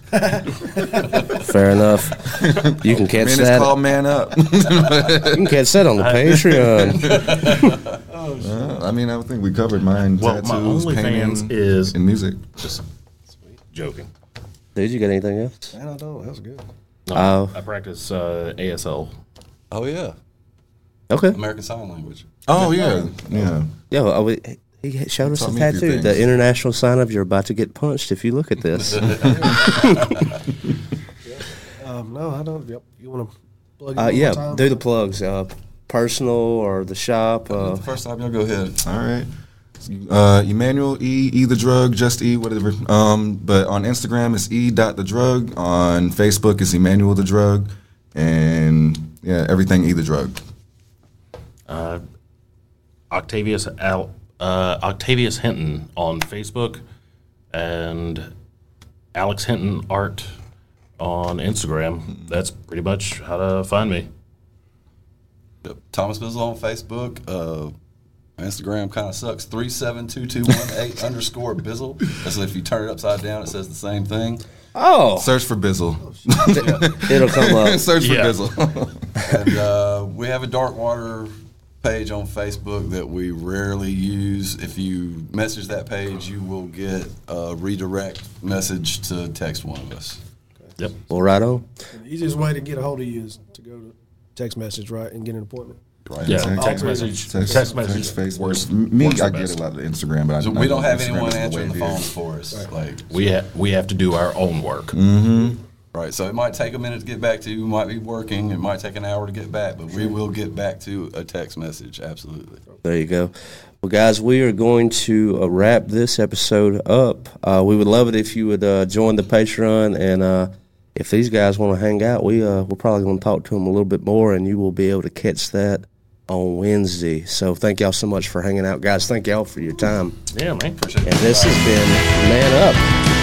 Fair enough. You can catch Man, that. it's called Man Up. You can catch that on the Patreon. Uh, I mean, I think we covered mine. Well, my tattoos, OnlyFans painting, is and music. just joking. Dude, you got anything else? Man, I don't. That was good. No, Oh. I practice uh, A S L. Oh yeah, Okay. American Sign Language. Oh yeah, yeah. Yeah, well, we, He showed us Taught a me a few tattoo, things. the international sign of you're about to get punched if you look at this. um, no, I don't. Yep. You want to plug it uh, one yeah, more time? do the plugs. Uh, personal or the shop. Uh, the first time, y'all go ahead. All right. Uh, Emmanuel E E the drug, just E whatever. Um, but on Instagram it's E dot the drug. On Facebook it's Emmanuel the drug, and yeah, everything E the drug. Uh, Octavius Al, uh, Octavius Hinton on Facebook, and Alex Hinton Art on Instagram. That's pretty much how to find me. Yep. Thomas Bizzle on Facebook. Uh, Instagram kind of sucks. three seven two two one eight underscore Bizzle. That's if you turn it upside down, it says the same thing. Oh. Search for Bizzle. It'll come up. Search for Yeah. Bizzle. And uh, we have a Dark Water page on Facebook that we rarely use. If you message that page, you will get a redirect message to text one of us. Yep. Well, right on. The easiest way to get a hold of you is to go to text message, right, and get an appointment. Right. Yeah, Text- text message. Text, Text message. Facebook. works- Me, works I the get best. a lot of Instagram, but I So I we don't have Instagram anyone is the answering the way it phones is. for us. Like We ha- we have to do our own work. Mm-hmm. right. So it might take a minute to get back to you. We might be working. It might take an hour to get back, but we will get back to a text message. Absolutely. There you go. Well, guys, we are going to uh, wrap this episode up. Uh, we would love it if you would uh, join the Patreon, and uh, if these guys want to hang out, we uh, we're probably going to talk to them a little bit more, and you will be able to catch that on Wednesday. So thank y'all so much for hanging out, guys. Thank y'all for your time. Yeah, man. Appreciate And it. this has been Man Up.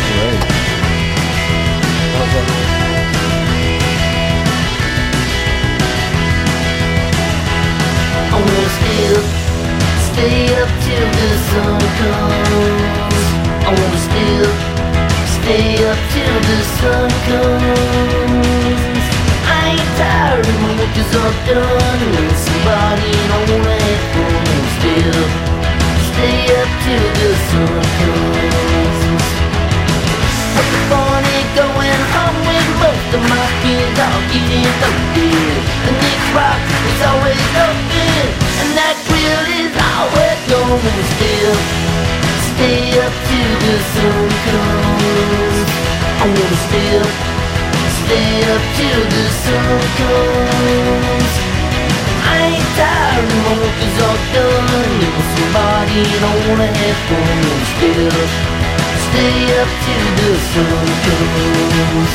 I wanna stay up, stay up till the sun comes. I wanna stay up, stay up till the sun comes. I ain't tired and my work is all done. And when somebody don't wanna have fun, I'm still stay up till the sun comes. Up the funny going home with most of my kids all getting loaded. The next rock is always open, and that grill is always going still. Stay up till the sun comes. I wanna still stay up till the sun comes. I ain't tired and my work is all done. And if somebody don't wanna have fun, I'm still stay up till the sun comes.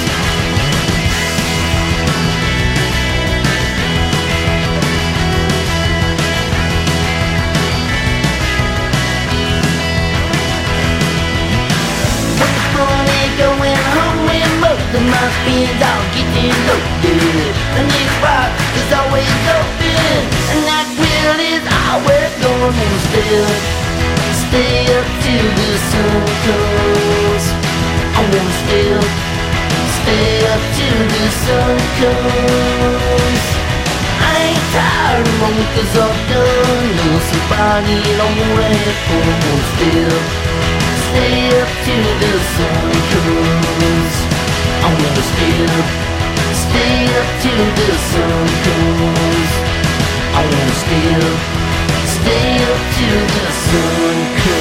Going home with most of my friends all getting loaded. The next rock is always open, and that grill is always going still. Stay up till the sun comes. I wanna still stay up till the sun comes. I ain't tired, my work is all done. No, somebody don't wanna have fun, I'm still stay up till the sun comes. I wanna stay up, stay up till the sun comes. I wanna stay up, stay up till the sun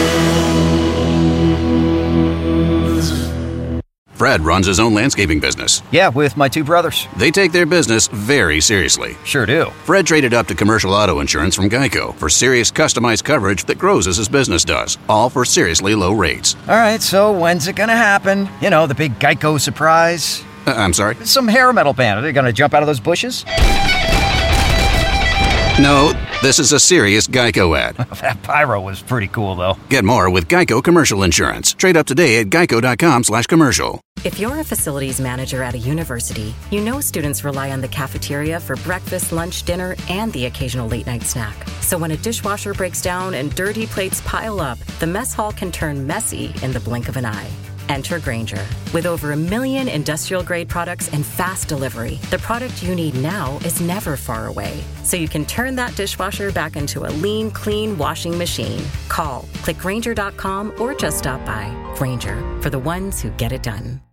comes. Fred runs his own landscaping business. Yeah, with my two brothers. They take their business very seriously. Sure do. Fred traded up to commercial auto insurance from Geico for serious customized coverage that grows as his business does, all for seriously low rates. All right, so when's it gonna happen? You know, the big Geico surprise. Uh, I'm sorry? Some hair metal band. Are they gonna jump out of those bushes? No, this is a serious Geico ad. That pyro was pretty cool, though. Get more with Geico Commercial Insurance. Trade up today at geico.com slash commercial. If you're a facilities manager at a university, you know students rely on the cafeteria for breakfast, lunch, dinner, and the occasional late-night snack. So when a dishwasher breaks down and dirty plates pile up, the mess hall can turn messy in the blink of an eye. Enter Grainger. With over a million industrial-grade products and fast delivery, the product you need now is never far away. So you can turn that dishwasher back into a lean, clean washing machine. Call, click Grainger dot com, or just stop by. Grainger, for the ones who get it done.